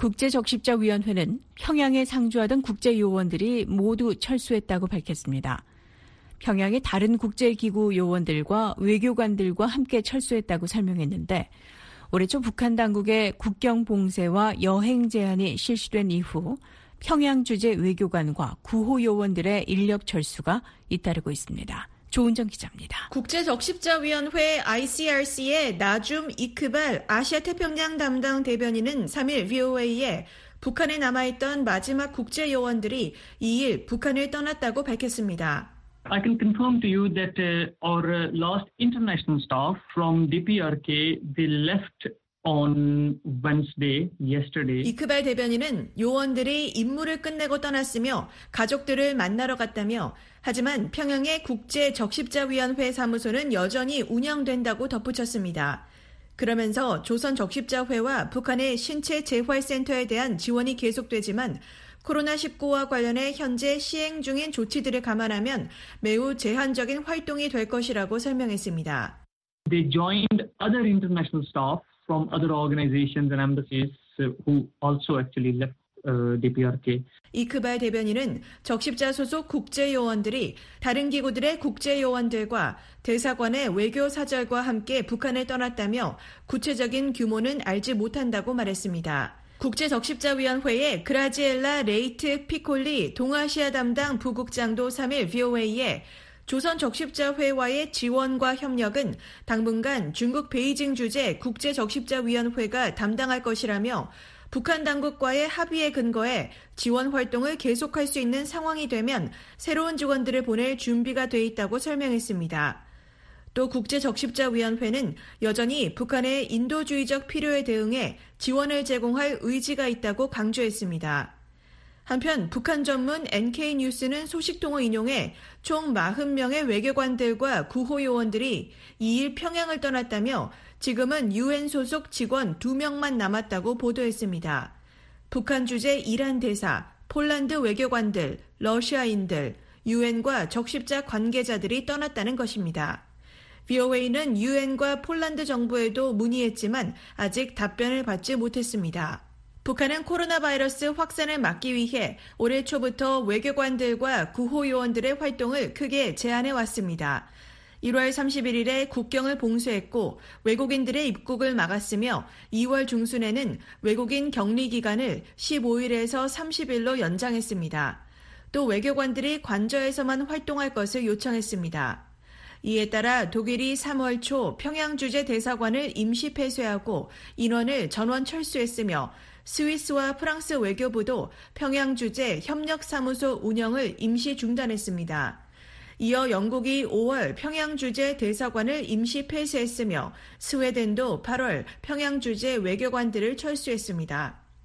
국제적십자위원회는 평양에 상주하던 국제요원들이 모두 철수했다고 밝혔습니다. 평양의 다른 국제기구 요원들과 외교관들과 함께 철수했다고 설명했는데 올해 초 북한 당국의 국경 봉쇄와 여행 제한이 실시된 이후 평양 주재 외교관과 구호 요원들의 인력 철수가 잇따르고 있습니다. 조은정 기자입니다. 국제적십자위원회 아이씨알씨의 나줌 이크발 아시아태평양 담당 대변인은 삼일 브이오에이에 북한에 남아있던 마지막 국제요원들이 이일 북한을 떠났다고 밝혔습니다. I can confirm to you that uh, our uh, last international staff from 디피아르케이, they left on Wednesday, yesterday. 이크발 대변인은 요원들이 임무를 끝내고 떠났으며 가족들을 만나러 갔다며 하지만 평양의 국제적십자위원회 사무소는 여전히 운영된다고 덧붙였습니다. 그러면서 조선적십자회와 북한의 신체 재활센터에 대한 지원이 계속되지만 코로나 십구와 관련해 현재 시행 중인 조치들을 감안하면 매우 제한적인 활동이 될 것이라고 설명했습니다. They joined other international staff from other organizations and embassies who also actually left uh, 디피아르케이. 이크발 대변인은 적십자 소속 국제요원들이 다른 기구들의 국제요원들과 대사관의 외교사절과 함께 북한을 떠났다며 구체적인 규모는 알지 못한다고 말했습니다. 국제적십자위원회의 그라지엘라 레이트 피콜리 동아시아 담당 부국장도 삼일 브이오에이에 조선적십자회와의 지원과 협력은 당분간 중국 베이징 주재 국제적십자위원회가 담당할 것이라며 북한 당국과의 합의에 근거해 지원 활동을 계속할 수 있는 상황이 되면 새로운 직원들을 보낼 준비가 돼 있다고 설명했습니다. 또 국제적십자위원회는 여전히 북한의 인도주의적 필요에 대응해 지원을 제공할 의지가 있다고 강조했습니다. 한편 북한 전문 엔케이뉴스는 소식통을 인용해 총 사십 명의 외교관들과 구호 요원들이 이일 평양을 떠났다며 지금은 유엔 소속 직원 두 명만 남았다고 보도했습니다. 북한 주재 이란 대사, 폴란드 외교관들, 러시아인들, 유엔과 적십자 관계자들이 떠났다는 것입니다. 브이오에이는 유엔과 폴란드 정부에도 문의했지만 아직 답변을 받지 못했습니다. 북한은 코로나 바이러스 확산을 막기 위해 올해 초부터 외교관들과 구호 요원들의 활동을 크게 제한해 왔습니다. 일월 삼십일일에 국경을 봉쇄했고 외국인들의 입국을 막았으며 이월 중순에는 외국인 격리 기간을 십오일에서 삼십일로 연장했습니다. 또 외교관들이 관저에서만 활동할 것을 요청했습니다. 이에 따라 독일이 삼월 초 평양 주재 대사관을 임시 폐쇄하고 인원을 전원 철수했으며 스위스와 프랑스 외교부도 평양 주재 협력사무소 운영을 임시 중단했습니다. 이어 영국이 오월 평양 주재 대사관을 임시 폐쇄했으며 스웨덴도 팔월 평양 주재 외교관들을 철수했습니다.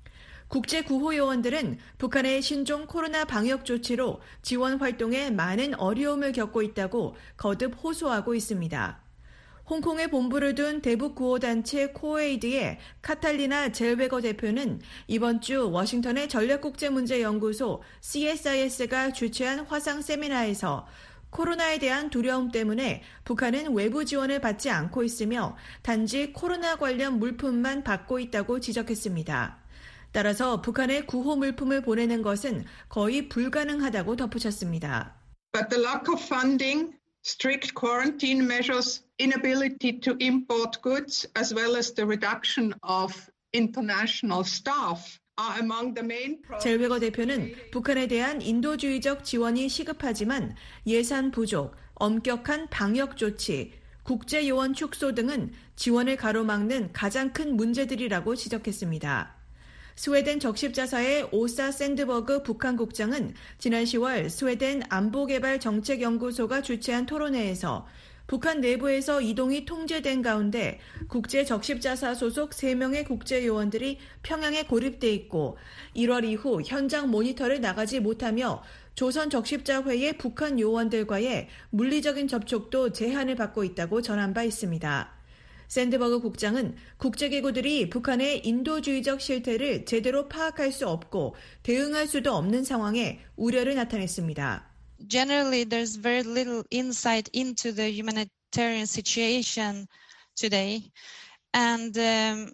국제구호요원들은 북한의 신종 코로나 방역 조치로 지원 활동에 많은 어려움을 겪고 있다고 거듭 호소하고 있습니다. 홍콩에 본부를 둔 대북구호단체 코에이드의 카탈리나 젤웨거 대표는 이번 주 워싱턴의 전략국제문제연구소 씨에스아이에스가 주최한 화상 세미나에서 코로나에 대한 두려움 때문에 북한은 외부 지원을 받지 않고 있으며 단지 코로나 관련 물품만 받고 있다고 지적했습니다. 따라서 북한에 구호 물품을 보내는 것은 거의 불가능하다고 덧붙였습니다. But the lack of funding, strict quarantine measures, inability to import goods, as well as the reduction of international staff are among the main problems. 젤웨거 대표는 북한에 대한 인도주의적 지원이 시급하지만 예산 부족, 엄격한 방역 조치, 국제 요원 축소 등은 지원을 가로막는 가장 큰 문제들이라고 지적했습니다. 스웨덴 적십자사의 오사 샌드버그 북한국장은 지난 시월 스웨덴 안보개발정책연구소가 주최한 토론회에서 북한 내부에서 이동이 통제된 가운데 국제 적십자사 소속 세 명의 국제요원들이 평양에 고립돼 있고 일월 이후 현장 모니터를 나가지 못하며 조선 적십자회의 북한 요원들과의 물리적인 접촉도 제한을 받고 있다고 전한 바 있습니다. 샌드버그 국장은 국제기구들이 북한의 인도주의적 실태를 제대로 파악할 수 없고 대응할 수도 없는 상황에 우려를 나타냈습니다. Generally, there's very little insight into the humanitarian situation today. And um,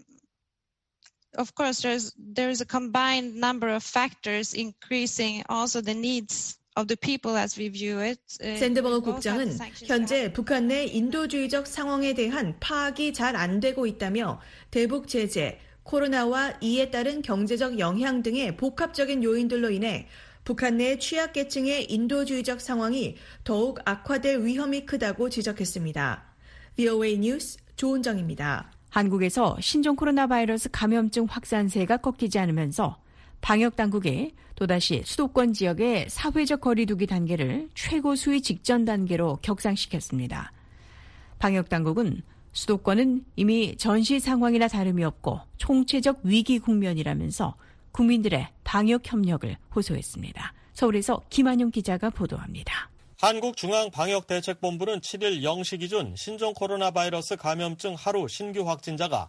of course, there's, there's a combined number of factors increasing also the needs of the people as we view it. 샌드버그 국장은 현재 북한 내 인도주의적 상황에 대한 파악이 잘 안 되고 있다며 대북 제재, 코로나와 이에 따른 경제적 영향 등의 복합적인 요인들로 인해 북한 내 취약계층의 인도주의적 상황이 더욱 악화될 위험이 크다고 지적했습니다. 브이오에이 뉴스 조은정입니다. 한국에서 신종 코로나 바이러스 감염증 확산세가 꺾이지 않으면서 방역당국이 또다시 수도권 지역의 사회적 거리 두기 단계를 최고 수위 직전 단계로 격상시켰습니다. 방역당국은 수도권은 이미 전시 상황이나 다름이 없고 총체적 위기 국면이라면서 국민들의 방역 협력을 호소했습니다. 서울에서 김한용 기자가 보도합니다. 한국중앙방역대책본부는 칠일 영 시 기준 신종 코로나 바이러스 감염증 하루 신규 확진자가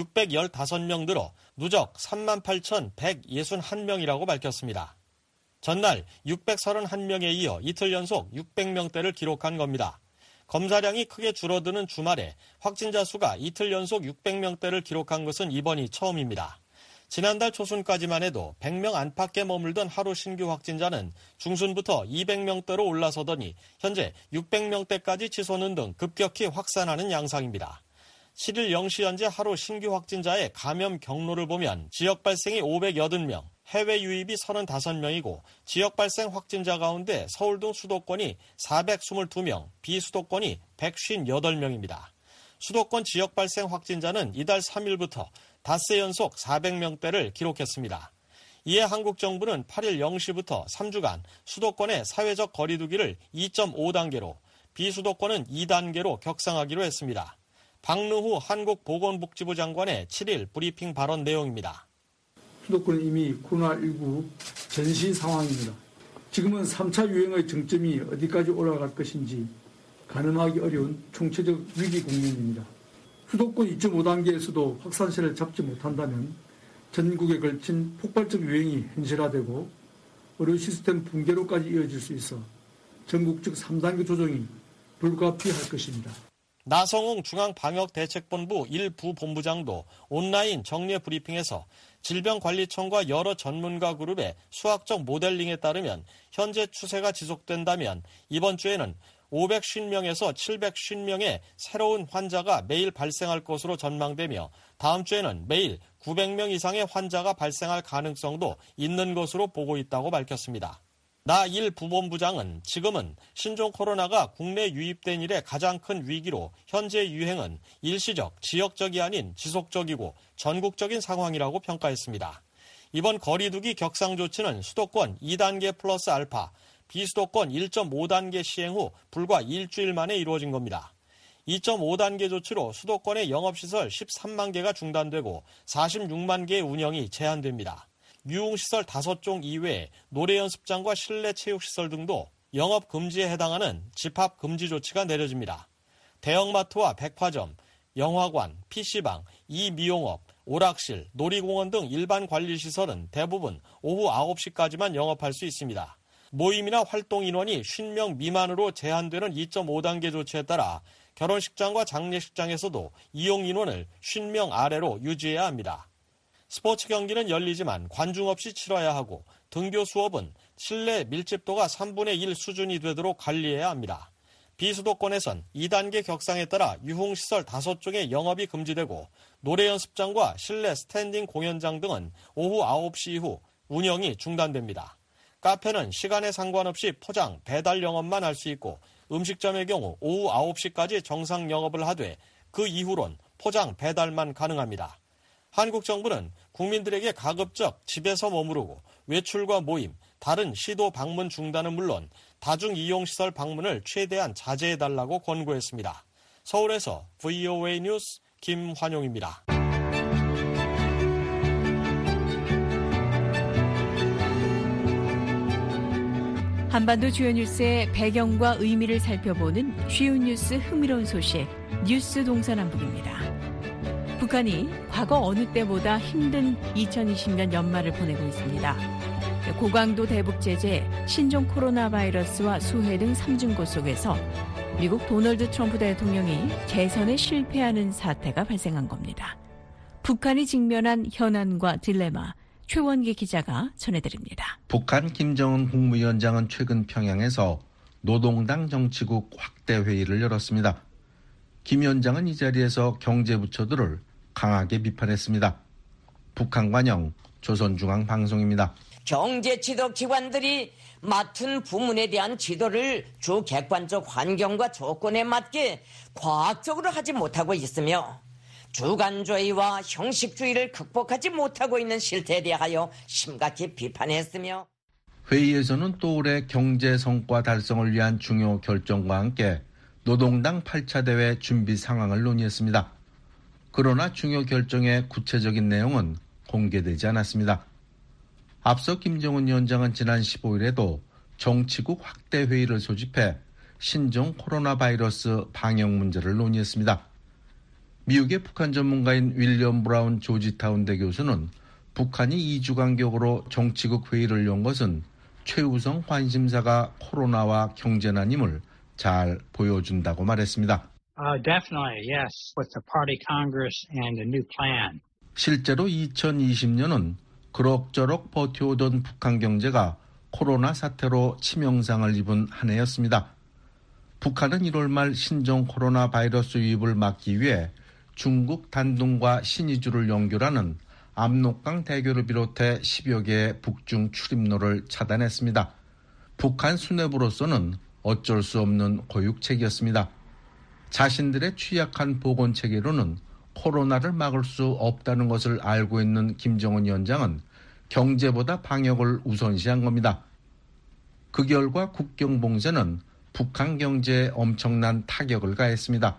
육백십오 명 늘어 누적 삼만 팔천백육십일 명이라고 밝혔습니다. 전날 육백삼십일 명에 이어 이틀 연속 육백 명대를 기록한 겁니다. 검사량이 크게 줄어드는 주말에 확진자 수가 이틀 연속 육백 명대를 기록한 것은 이번이 처음입니다. 지난달 초순까지만 해도 백 명 안팎에 머물던 하루 신규 확진자는 중순부터 이백 명대로 올라서더니 현재 육백 명대까지 치솟는 등 급격히 확산하는 양상입니다. 칠일 영 시 현재 하루 신규 확진자의 감염 경로를 보면 지역 발생이 오백팔 명, 해외 유입이 삼십오 명이고 지역 발생 확진자 가운데 서울 등 수도권이 사백이십이 명, 비수도권이 백오십팔 명입니다. 수도권 지역 발생 확진자는 이달 삼 일부터 닷새 연속 사백 명대를 기록했습니다. 이에 한국 정부는 팔일 영 시부터 삼 주간 수도권의 사회적 거리 두기를 이 점 오 단계로, 비수도권은 이 단계로 격상하기로 했습니다. 박능후 한국보건복지부 장관의 칠일 브리핑 발언 내용입니다. 수도권은 이미 코로나십구 전시 상황입니다. 지금은 삼 차 유행의 정점이 어디까지 올라갈 것인지 가늠하기 어려운 총체적 위기 국면입니다. 수도권 이 점 오 단계에서도 확산세를 잡지 못한다면 전국에 걸친 폭발적 유행이 현실화되고 의료 시스템 붕괴로까지 이어질 수 있어 전국적 삼 단계 조정이 불가피할 것입니다. 나성웅 중앙방역대책본부 일 부본부장도 온라인 정례 브리핑에서 질병관리청과 여러 전문가 그룹의 수학적 모델링에 따르면 현재 추세가 지속된다면 이번 주에는 오백오십 명에서 칠백오십 명의 새로운 환자가 매일 발생할 것으로 전망되며 다음 주에는 매일 구백 명 이상의 환자가 발생할 가능성도 있는 것으로 보고 있다고 밝혔습니다. 나 일 부본부장은 지금은 신종 코로나가 국내 유입된 이래 가장 큰 위기로 현재 유행은 일시적, 지역적이 아닌 지속적이고 전국적인 상황이라고 평가했습니다. 이번 거리두기 격상 조치는 수도권 이 단계 플러스 알파, 비수도권 일 점 오 단계 시행 후 불과 일주일 만에 이루어진 겁니다. 이 점 오 단계 조치로 수도권의 영업시설 십삼만 개가 중단되고 사십육만 개의 운영이 제한됩니다. 유흥시설 다섯 종 이외에 노래연습장과 실내 체육시설 등도 영업 금지에 해당하는 집합 금지 조치가 내려집니다. 대형마트와 백화점, 영화관, 피시방, 이미용업, 오락실, 놀이공원 등 일반 관리시설은 대부분 오후 아홉 시까지만 영업할 수 있습니다. 모임이나 활동 인원이 오십 명 미만으로 제한되는 이 점 오 단계 조치에 따라 결혼식장과 장례식장에서도 이용 인원을 오십 명 아래로 유지해야 합니다. 스포츠 경기는 열리지만 관중 없이 치러야 하고 등교 수업은 실내 밀집도가 삼분의 일 수준이 되도록 관리해야 합니다. 비수도권에선 이 단계 격상에 따라 유흥시설 다섯 종의 영업이 금지되고 노래연습장과 실내 스탠딩 공연장 등은 오후 아홉 시 이후 운영이 중단됩니다. 카페는 시간에 상관없이 포장, 배달 영업만 할 수 있고 음식점의 경우 오후 아홉 시까지 정상 영업을 하되 그 이후론 포장, 배달만 가능합니다. 한국 정부는 국민들에게 가급적 집에서 머무르고 외출과 모임, 다른 시도 방문 중단은 물론 다중이용시설 방문을 최대한 자제해달라고 권고했습니다. 서울에서 브이오에이 뉴스 김환용입니다. 한반도 주요 뉴스의 배경과 의미를 살펴보는 쉬운 뉴스 흥미로운 소식, 뉴스 동서남북입니다. 북한이 과거 어느 때보다 힘든 이천이십 년 연말을 보내고 있습니다. 고강도 대북 제재, 신종 코로나 바이러스와 수해 등 삼중고 속에서 미국 도널드 트럼프 대통령이 재선에 실패하는 사태가 발생한 겁니다. 북한이 직면한 현안과 딜레마, 최원기 기자가 전해드립니다. 북한 김정은 국무위원장은 최근 평양에서 노동당 정치국 확대 회의를 열었습니다. 김 위원장은 이 자리에서 경제부처들을 강하게 비판했습니다. 북한 관영 조선중앙방송입니다. 경제 지도 기관들이 맡은 부문에 대한 지도를 주 객관적 환경과 조건에 맞게 과학적으로 하지 못하고 있으며 주관주의와 형식주의를 극복하지 못하고 있는 실태에 대하여 심각히 비판했으며 회의에서는 또 올해 경제 성과 달성을 위한 중요 결정과 함께 노동당 팔 차 대회 준비 상황을 논의했습니다. 그러나 중요 결정의 구체적인 내용은 공개되지 않았습니다. 앞서 김정은 위원장은 지난 십오일에도 정치국 확대 회의를 소집해 신종 코로나 바이러스 방역 문제를 논의했습니다. 미국의 북한 전문가인 윌리엄 브라운 조지타운대 교수는 북한이 이 주 간격으로 정치국 회의를 연 것은 최우선 관심사가 코로나와 경제난임을 잘 보여준다고 말했습니다. Uh, definitely, yes. With the party congress and a new plan. 실제로 이천이십 년은 그럭저럭 버텨오던 북한 경제가 코로나 사태로 치명상을 입은 한 해였습니다. 북한은 일월 말 신종 코로나 바이러스 유입을 막기 위해 중국 단둥과 신의주를 연결하는 압록강 대교를 비롯해 십여 개의 북중 출입로를 차단했습니다. 북한 수뇌부로서는 어쩔 수 없는 고육책이었습니다. 자신들의 취약한 보건체계로는 코로나를 막을 수 없다는 것을 알고 있는 김정은 위원장은 경제보다 방역을 우선시한 겁니다. 그 결과 국경 봉쇄는 북한 경제에 엄청난 타격을 가했습니다.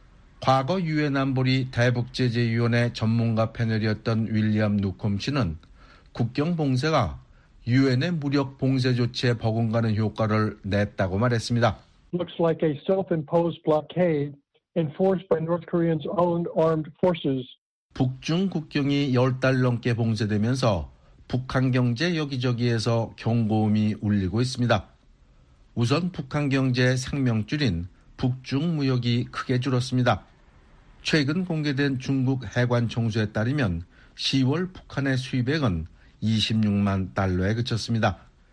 과거 유엔 안보리 대북제재위원회 전문가 패널이었던 윌리엄 누콤 씨는 국경 봉쇄가 유엔의 무력 봉쇄 조치에 버금가는 효과를 냈다고 말했습니다. Looks like a self-imposed blockade enforced by North Korea's own armed forces. 북중 국경이 열 달 넘게 봉쇄되면서 북한 경제 여기저기에서 경고음이 울리고 있습니다. 우선 북한 경제의 생명줄인 북중 무역이 크게 줄었습니다. 최근 공개된 중국 해관 총수에 따르면 시월 북한의 수입액은 이십육만 달러에 그쳤습니다.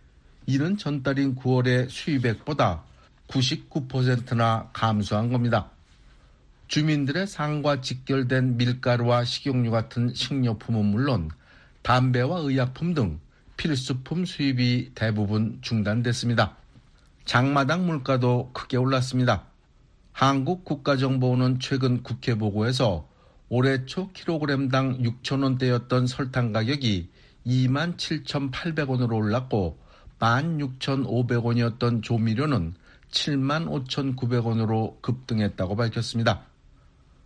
이는 전달인 구월의 수입액보다 구십구 퍼센트나 감소한 겁니다. 주민들의 삶과 직결된 밀가루와 식용유 같은 식료품은 물론 담배와 의약품 등 필수품 수입이 대부분 중단됐습니다. 장마당 물가도 크게 올랐습니다. 한국국가정보원은 최근 국회 보고에서 올해 초 킬로그램당 육천 원대였던 설탕 가격이 이만 칠천팔백 원으로 올랐고 만 육천오백 원이었던 조미료는 칠만 오천구백 원으로 급등했다고 밝혔습니다.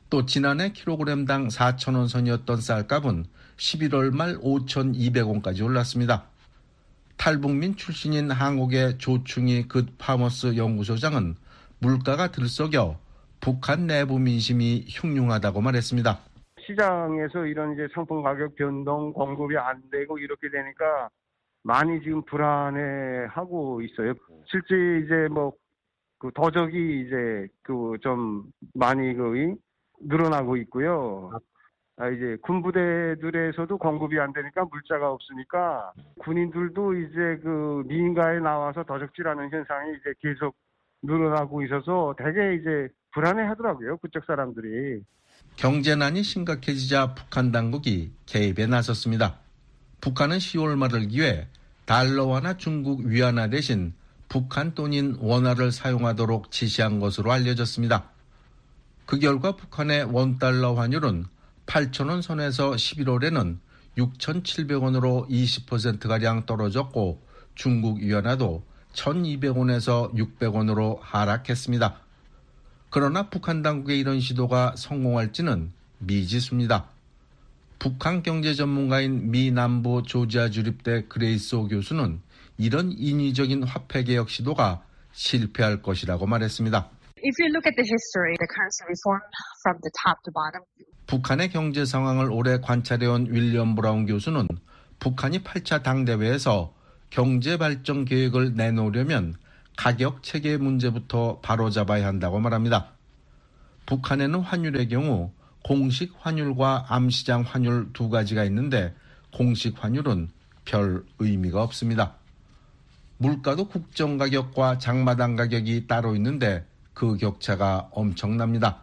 또 지난해 킬로그램당 사천 원 선이었던 쌀값은 십일월 말 오천이백 원까지 올랐습니다. 탈북민 출신인 한국의 조충희 굿 파머스 연구소장은 물가가 들썩여 북한 내부 민심이 흉흉하다고 말했습니다. 시장에서 이런 이제 상품 가격 변동, 공급이 안 되고 이렇게 되니까 많이 지금 불안해하고 있어요. 실제 이제 뭐 그 도적이 이제 그 좀 많이 그 늘어나고 있고요. 아, 이제 군부대들에서도 공급이 안 되니까 물자가 없으니까 군인들도 이제 그 민가에 나와서 도적질하는 현상이 이제 계속 늘어나고 있어서 되게 이제 불안해 하더라고요. 그쪽 사람들이. 경제난이 심각해지자 북한 당국이 개입에 나섰습니다. 북한은 시월 말을 기해 달러화나 중국 위안화 대신 북한 돈인 원화를 사용하도록 지시한 것으로 알려졌습니다. 그 결과 북한의 원달러 환율은 팔천 원 선에서 십일월에는 육천칠백 원으로 이십 퍼센트가량 떨어졌고 중국 위안화도 천이백 원에서 육백 원으로 하락했습니다. 그러나 북한 당국의 이런 시도가 성공할지는 미지수입니다. 북한 경제 전문가인 미 남부 조지아 주립대 그레이스 교수는 이런 인위적인 화폐 개혁 시도가 실패할 것이라고 말했습니다. If you look at the history, the currency reform from the top to bottom. 북한의 경제 상황을 오래 관찰해온 윌리엄 브라운 교수는 북한이 팔 차 당대회에서 경제 발전 계획을 내놓으려면 가격 체계 문제부터 바로잡아야 한다고 말합니다. 북한에는 환율의 경우 공식 환율과 암시장 환율 두 가지가 있는데 공식 환율은 별 의미가 없습니다. 물가도 국정가격과 장마당 가격이 따로 있는데 그 격차가 엄청납니다.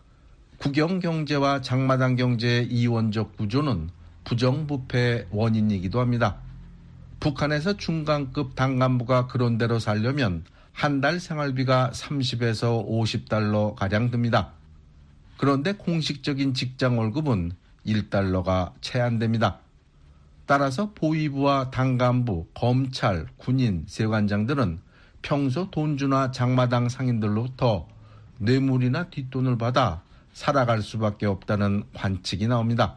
국영경제와 장마당 경제의 이원적 구조는 부정부패의 원인이기도 합니다. 북한에서 중간급 당간부가 그런 대로 살려면 한 달 생활비가 삼십에서 오십 달러 가량 듭니다. 그런데 공식적인 직장 월급은 일 달러가 채 안 됩니다. 따라서 보위부와 당간부, 검찰, 군인, 세관장들은 평소 돈주나 장마당 상인들로부터 뇌물이나 뒷돈을 받아 살아갈 수밖에 없다는 관측이 나옵니다.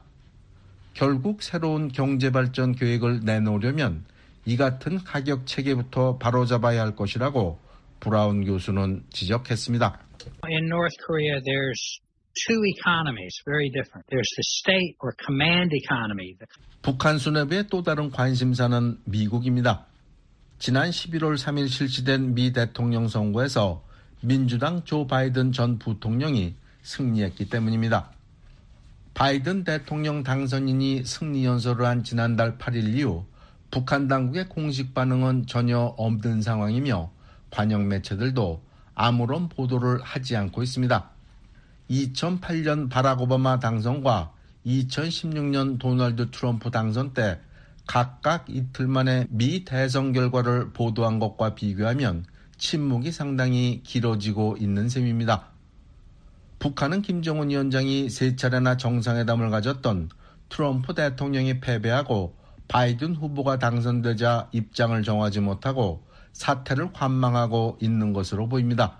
결국 새로운 경제발전 계획을 내놓으려면 이 같은 가격 체계부터 바로잡아야 할 것이라고 브라운 교수는 지적했습니다. In North Korea, there's two economies, very different. There's the state or command economy. 북한 수뇌부의 또 다른 관심사는 미국입니다. 지난 십일월 삼일 실시된 미 대통령 선거에서 민주당 조 바이든 전 부통령이 승리했기 때문입니다. 바이든 대통령 당선인이 승리 연설을 한 지난달 팔일 이후 북한 당국의 공식 반응은 전혀 없는 상황이며 관영 매체들도 아무런 보도를 하지 않고 있습니다. 이천팔년 바락 오바마 당선과 이천십육년 도널드 트럼프 당선 때 각각 이틀 만에 미 대선 결과를 보도한 것과 비교하면 침묵이 상당히 길어지고 있는 셈입니다. 북한은 김정은 위원장이 세 차례나 정상회담을 가졌던 트럼프 대통령이 패배하고 바이든 후보가 당선되자 입장을 정하지 못하고 사태를 관망하고 있는 것으로 보입니다.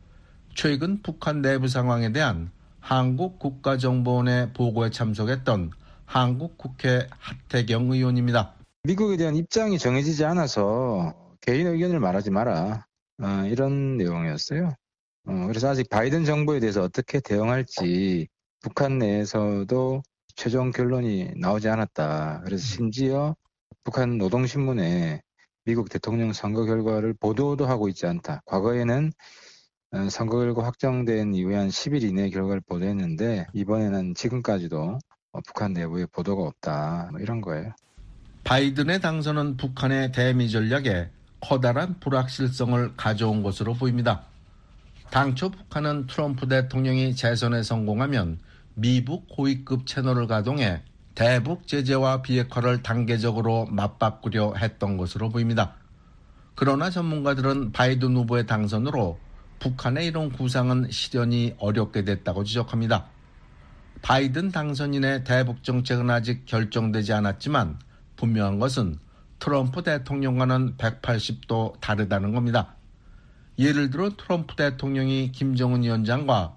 최근 북한 내부 상황에 대한 한국 국가정보원의 보고에 참석했던 한국 국회 하태경 의원입니다. 미국에 대한 입장이 정해지지 않아서 개인 의견을 말하지 마라. 어, 이런 내용이었어요. 어, 그래서 아직 바이든 정부에 대해서 어떻게 대응할지 북한 내에서도 최종 결론이 나오지 않았다. 그래서 심지어 북한 노동신문에 미국 대통령 선거 결과를 보도도 하고 있지 않다. 과거에는 선거 결과 확정된 이후에 한 십 일 이내에 결과를 보도했는데 이번에는 지금까지도 북한 내부에 보도가 없다. 뭐 이런 거예요. 바이든의 당선은 북한의 대미 전략에 커다란 불확실성을 가져온 것으로 보입니다. 당초 북한은 트럼프 대통령이 재선에 성공하면 미북 고위급 채널을 가동해 대북 제재와 비핵화를 단계적으로 맞바꾸려 했던 것으로 보입니다. 그러나 전문가들은 바이든 후보의 당선으로 북한의 이런 구상은 실현이 어렵게 됐다고 지적합니다. 바이든 당선인의 대북 정책은 아직 결정되지 않았지만 분명한 것은 트럼프 대통령과는 백팔십 도 다르다는 겁니다. 예를 들어 트럼프 대통령이 김정은 위원장과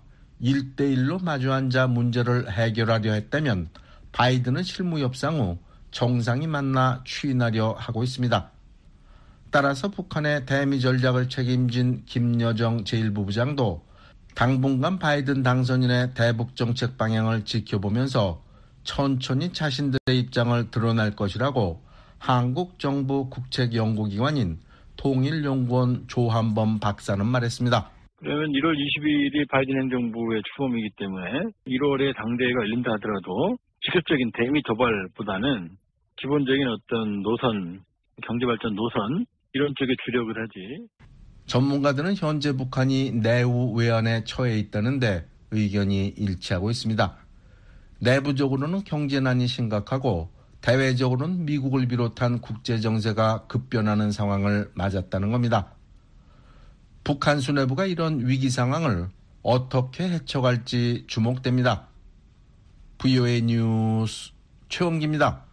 일 대일로 마주 앉아 문제를 해결하려 했다면 바이든은 실무 협상 후 정상이 만나 추인하려 하고 있습니다. 따라서 북한의 대미 전략을 책임진 김여정 제일 부부장도 당분간 바이든 당선인의 대북 정책 방향을 지켜보면서 천천히 자신들의 입장을 드러낼 것이라고 한국 정부 국책연구기관인 통일연구원 조한범 박사는 말했습니다. 그러면 일월 이십일이 바이든 행정부의 출범이기 때문에 일월에 당대회가 열린다 하더라도 직접적인 대미 도발보다는 기본적인 어떤 노선, 경제발전 노선 이런 쪽에 주력을 하지. 전문가들은 현재 북한이 내후 외환에 처해 있다는데 의견이 일치하고 있습니다. 내부적으로는 경제난이 심각하고 대외적으로는 미국을 비롯한 국제정세가 급변하는 상황을 맞았다는 겁니다. 북한 수뇌부가 이런 위기 상황을 어떻게 헤쳐갈지 주목됩니다. 브이오에이 뉴스 최원기입니다.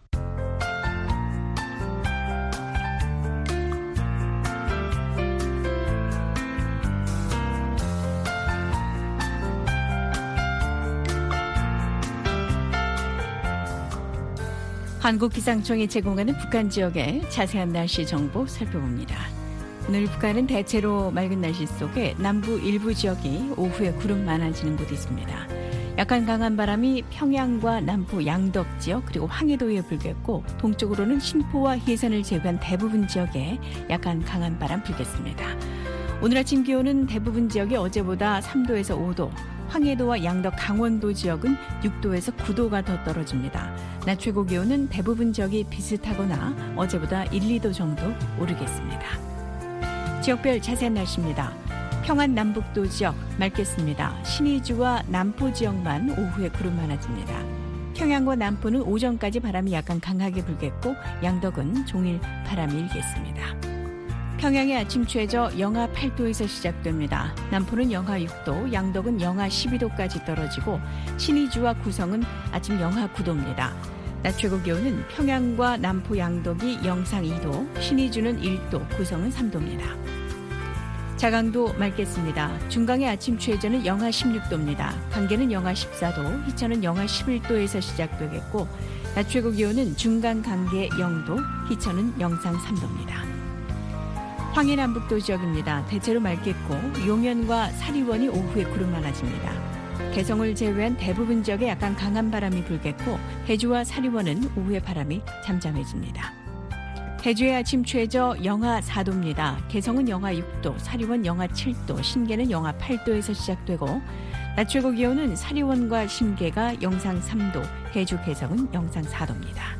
한국기상청이 제공하는 북한 지역의 자세한 날씨 정보 살펴봅니다. 오늘 북한은 대체로 맑은 날씨 속에 남부 일부 지역이 오후에 구름 많아지는 곳이 있습니다. 약간 강한 바람이 평양과 남부 양덕 지역 그리고 황해도에 불겠고 동쪽으로는 신포와 해산을 제외한 대부분 지역에 약간 강한 바람 불겠습니다. 오늘 아침 기온은 대부분 지역이 어제보다 삼 도에서 오 도, 황해도와 양덕 강원도 지역은 육 도에서 구 도가 더 떨어집니다. 낮 최고 기온은 대부분 지역이 비슷하거나 어제보다 일, 이 도 정도 오르겠습니다. 지역별 자세한 날씨입니다. 평안 남북도 지역 맑겠습니다. 신의주와 남포 지역만 오후에 구름 많아집니다. 평양과 남포는 오전까지 바람이 약간 강하게 불겠고 양덕은 종일 바람이 일겠습니다. 평양의 아침 최저 영하 팔 도에서 시작됩니다. 남포는 영하 육 도, 양덕은 영하 십이 도까지 떨어지고 신의주와 구성은 아침 영하 구 도입니다. 낮 최고 기온은 평양과 남포 양덕이 영상 이 도, 신의주는 일 도, 구성은 삼 도입니다. 자강도 맑겠습니다. 중강의 아침 최저는 영하 십육 도입니다. 강계는 영하 십사 도, 희천은 영하 십일 도에서 시작되겠고 낮 최고 기온은 중강 강계 영 도, 희천은 영상 삼 도입니다. 황해남북도 지역입니다. 대체로 맑겠고 용현과 사리원이 오후에 구름 많아집니다. 개성을 제외한 대부분 지역에 약간 강한 바람이 불겠고 해주와 사리원은 오후에 바람이 잠잠해집니다. 해주의 아침 최저 영하 사 도입니다. 개성은 영하 육 도, 사리원 영하 칠 도, 신계는 영하 팔 도에서 시작되고 낮 최고 기온은 사리원과 신계가 영상 삼 도, 해주 개성은 영상 사 도입니다.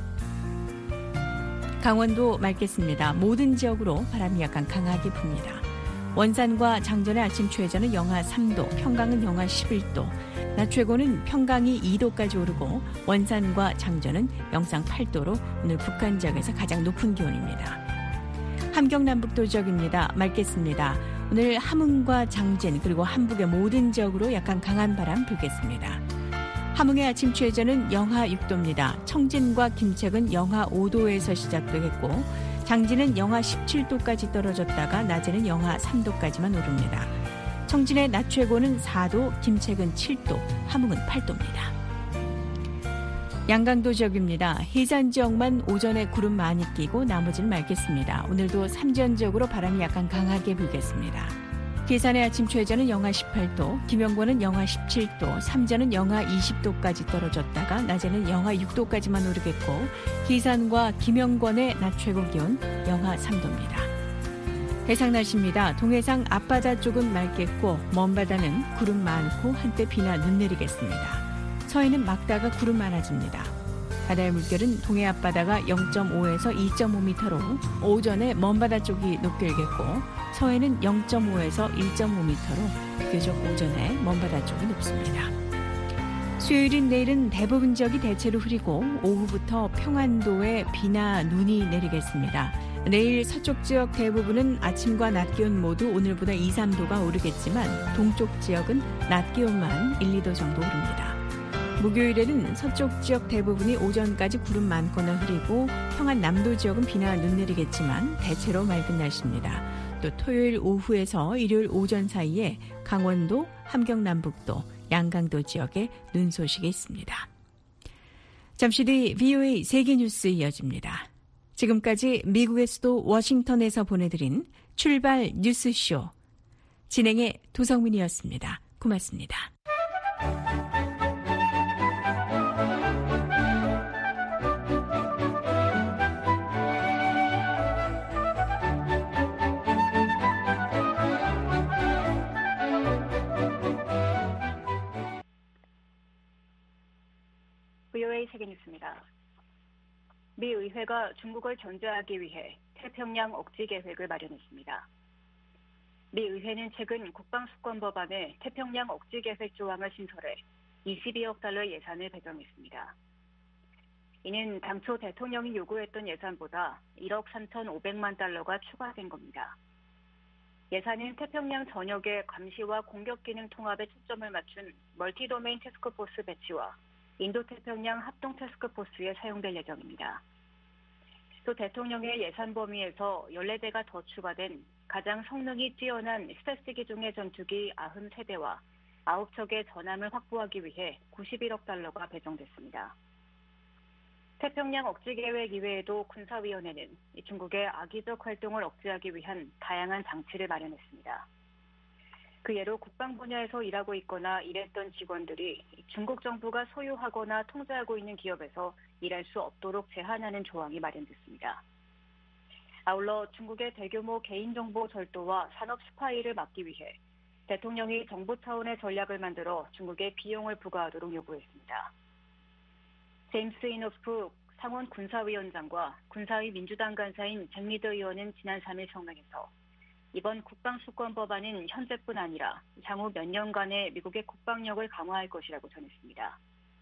강원도 맑겠습니다. 모든 지역으로 바람이 약간 강하게 붑니다. 원산과 장전의 아침 최저는 영하 삼 도, 평강은 영하 십일 도, 낮 최고는 평강이 이 도까지 오르고 원산과 장전은 영상 팔 도로 오늘 북한 지역에서 가장 높은 기온입니다. 함경남북도 지역입니다. 맑겠습니다. 오늘 함흥과 장진 그리고 함북의 모든 지역으로 약간 강한 바람 불겠습니다. 함흥의 아침 최저는 영하 육 도입니다. 청진과 김책은 영하 오 도에서 시작되겠고 장진은 영하 십칠 도까지 떨어졌다가 낮에는 영하 삼 도까지만 오릅니다. 청진의 낮 최고는 사 도, 김책은 칠 도, 함흥은 팔 도입니다. 양강도 지역입니다. 해산 지역만 오전에 구름 많이 끼고 나머지는 맑겠습니다. 오늘도 삼전 지역으로 바람이 약간 강하게 불겠습니다. 계산의 아침 최저는 영하 십팔 도, 김영권은 영하 십칠 도, 삼전은 영하 이십 도까지 떨어졌다가 낮에는 영하 육 도까지만 오르겠고 기산과 김영권의 낮 최고 기온 영하 삼 도입니다. 해상 날씨입니다. 동해상 앞바다 쪽은 맑겠고 먼바다는 구름 많고 한때 비나 눈 내리겠습니다. 서해는 막다가 구름 많아집니다. 바다의 물결은 동해 앞바다가 영 점 오에서 이 점 오 미터로 오전에 먼바다 쪽이 높게 일겠고 서해는 영 점 오에서 일 점 오 미터로 비교적 오전에 먼바다 쪽이 높습니다. 수요일인 내일은 대부분 지역이 대체로 흐리고 오후부터 평안도에 비나 눈이 내리겠습니다. 내일 서쪽 지역 대부분은 아침과 낮 기온 모두 오늘보다 이, 삼 도가 오르겠지만 동쪽 지역은 낮 기온만 일, 이 도 정도 오릅니다. 목요일에는 서쪽 지역 대부분이 오전까지 구름 많거나 흐리고 평안 남도 지역은 비나 눈 내리겠지만 대체로 맑은 날씨입니다. 또 토요일 오후에서 일요일 오전 사이에 강원도, 함경남북도, 양강도 지역에 눈 소식이 있습니다. 잠시 뒤 브이오에이 세계뉴스 이어집니다. 지금까지 미국의 수도 워싱턴에서 보내드린 출발 뉴스쇼. 진행의 도성민이었습니다. 고맙습니다. 브이오에이 세계뉴스입니다. 미 의회가 중국을 견제하기 위해 태평양 억지 계획을 마련했습니다. 미 의회는 최근 국방수권법안에 태평양 억지 계획 조항을 신설해 이십이억 달러 예산을 배정했습니다. 이는 당초 대통령이 요구했던 예산보다 일억 삼천오백만 달러가 추가된 겁니다. 예산은 태평양 전역의 감시와 공격 기능 통합에 초점을 맞춘 멀티도메인 태스크포스 배치와 인도태평양 합동 태스크포스에 사용될 예정입니다. 또 대통령의 예산 범위에서 열네 대가 더 추가된 가장 성능이 뛰어난 스텔스 기종의 전투기 구십삼 대와 아홉 척의 전함을 확보하기 위해 구십일억 달러가 배정됐습니다. 태평양 억지 계획 이외에도 군사위원회는 중국의 악의적 활동을 억제하기 위한 다양한 장치를 마련했습니다. 그 예로 국방 분야에서 일하고 있거나 일했던 직원들이 중국 정부가 소유하거나 통제하고 있는 기업에서 일할 수 없도록 제한하는 조항이 마련됐습니다. 아울러 중국의 대규모 개인정보 절도와 산업 스파이를 막기 위해 대통령이 정부 차원의 전략을 만들어 중국에 비용을 부과하도록 요구했습니다. 제임스 이노프 상원 군사위원장과 군사위 민주당 간사인 잭 리더 의원은 지난 삼 일 성명에서 이번 국방수권법안은 현재뿐 아니라 향후 몇 년간의 미국의 국방력을 강화할 것이라고 전했습니다.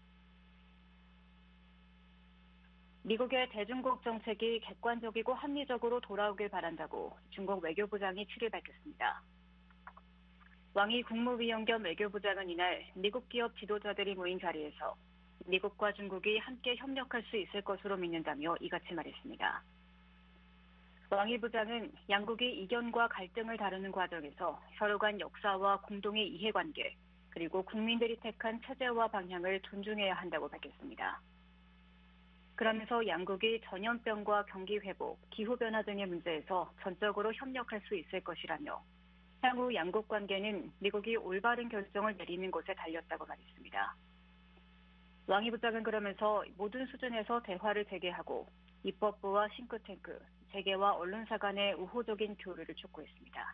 미국의 대중국 정책이 객관적이고 합리적으로 돌아오길 바란다고 중국 외교부장이 칠 일 밝혔습니다. 왕이 국무위원 겸 외교부장은 이날 미국 기업 지도자들이 모인 자리에서 미국과 중국이 함께 협력할 수 있을 것으로 믿는다며 이같이 말했습니다. 왕이 부장은 양국이 이견과 갈등을 다루는 과정에서 서로 간 역사와 공동의 이해관계, 그리고 국민들이 택한 체제와 방향을 존중해야 한다고 밝혔습니다. 그러면서 양국이 전염병과 경기 회복, 기후변화 등의 문제에서 전적으로 협력할 수 있을 것이라며 향후 양국 관계는 미국이 올바른 결정을 내리는 것에 달렸다고 말했습니다. 왕이 부장은 그러면서 모든 수준에서 대화를 재개하고 입법부와 싱크탱크, 재계와 언론사 간의 우호적인 교류를 촉구했습니다.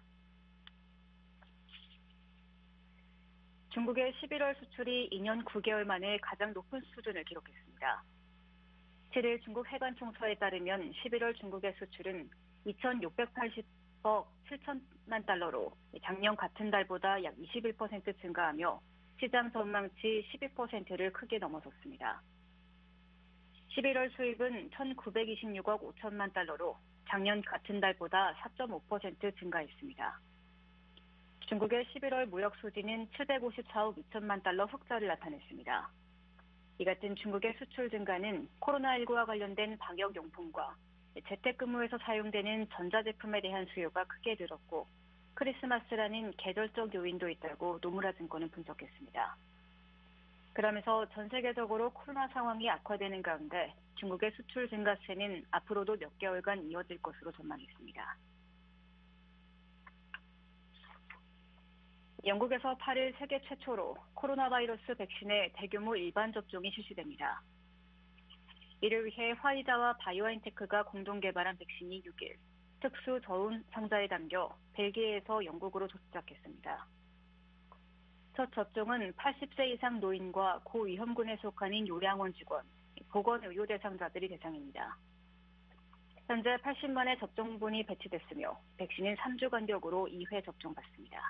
중국의 십일월 수출이 이 년 구 개월 만에 가장 높은 수준을 기록했습니다. 칠 일 중국 해관총서에 따르면 십일월 중국의 수출은 이천육백팔십억 칠천만 달러로 작년 같은 달보다 약 이십일 퍼센트 증가하며 시장 전망치 십이 퍼센트를 크게 넘어섰습니다. 십일월 수입은 천구백이십육억 오천만 달러로 작년 같은 달보다 사 점 오 퍼센트 증가했습니다. 중국의 십일월 무역 수지는 칠백오십사억 이천만 달러 흑자를 나타냈습니다. 이 같은 중국의 수출 증가는 코로나십구와 관련된 방역용품과 재택근무에서 사용되는 전자제품에 대한 수요가 크게 늘었고 크리스마스라는 계절적 요인도 있다고 노무라 증권은 분석했습니다. 그러면서 전 세계적으로 코로나 상황이 악화되는 가운데 중국의 수출 증가세는 앞으로도 몇 개월간 이어질 것으로 전망했습니다. 영국에서 팔 일 세계 최초로 코로나 바이러스 백신의 대규모 일반 접종이 실시됩니다. 이를 위해 화이자와 바이오엔테크가 공동 개발한 백신이 육 일 특수 저온 상자에 담겨 벨기에에서 영국으로 도착했습니다. 첫 접종은 팔십 세 이상 노인과 고위험군에 속한 요양원 직원, 보건의료 대상자들이 대상입니다. 현재 팔십만의 접종분이 배치됐으며 백신은 삼 주 간격으로 이 회 접종받습니다.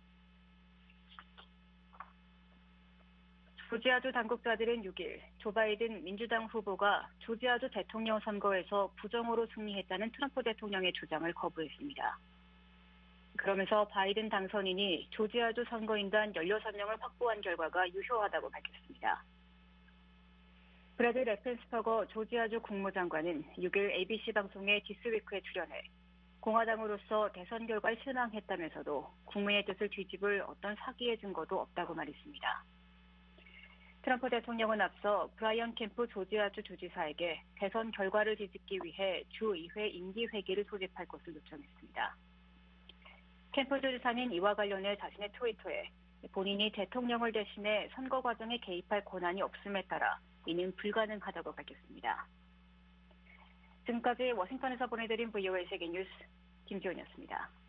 조지아주 당국자들은 육 일 조 바이든 민주당 후보가 조지아주 대통령 선거에서 부정으로 승리했다는 트럼프 대통령의 주장을 거부했습니다. 그러면서 바이든 당선인이 조지아주 선거인단 열여섯 명을 확보한 결과가 유효하다고 밝혔습니다. 브래드 래펜스퍼거 조지아주 국무장관은 육 일 에이비씨 방송의 디스위크에 출연해 공화당으로서 대선 결과에 실망했다면서도 국민의 뜻을 뒤집을 어떤 사기의 증거도 없다고 말했습니다. 트럼프 대통령은 앞서 브라이언 캠프 조지아주 주지사에게 대선 결과를 뒤집기 위해 주의회 임기회기를 소집할 것을 요청했습니다. 캠프 주지사는 이와 관련해 자신의 트위터에 본인이 대통령을 대신해 선거 과정에 개입할 권한이 없음에 따라 이는 불가능하다고 밝혔습니다. 지금까지 워싱턴에서 보내드린 브이오에이 세계뉴스 김지원이었습니다.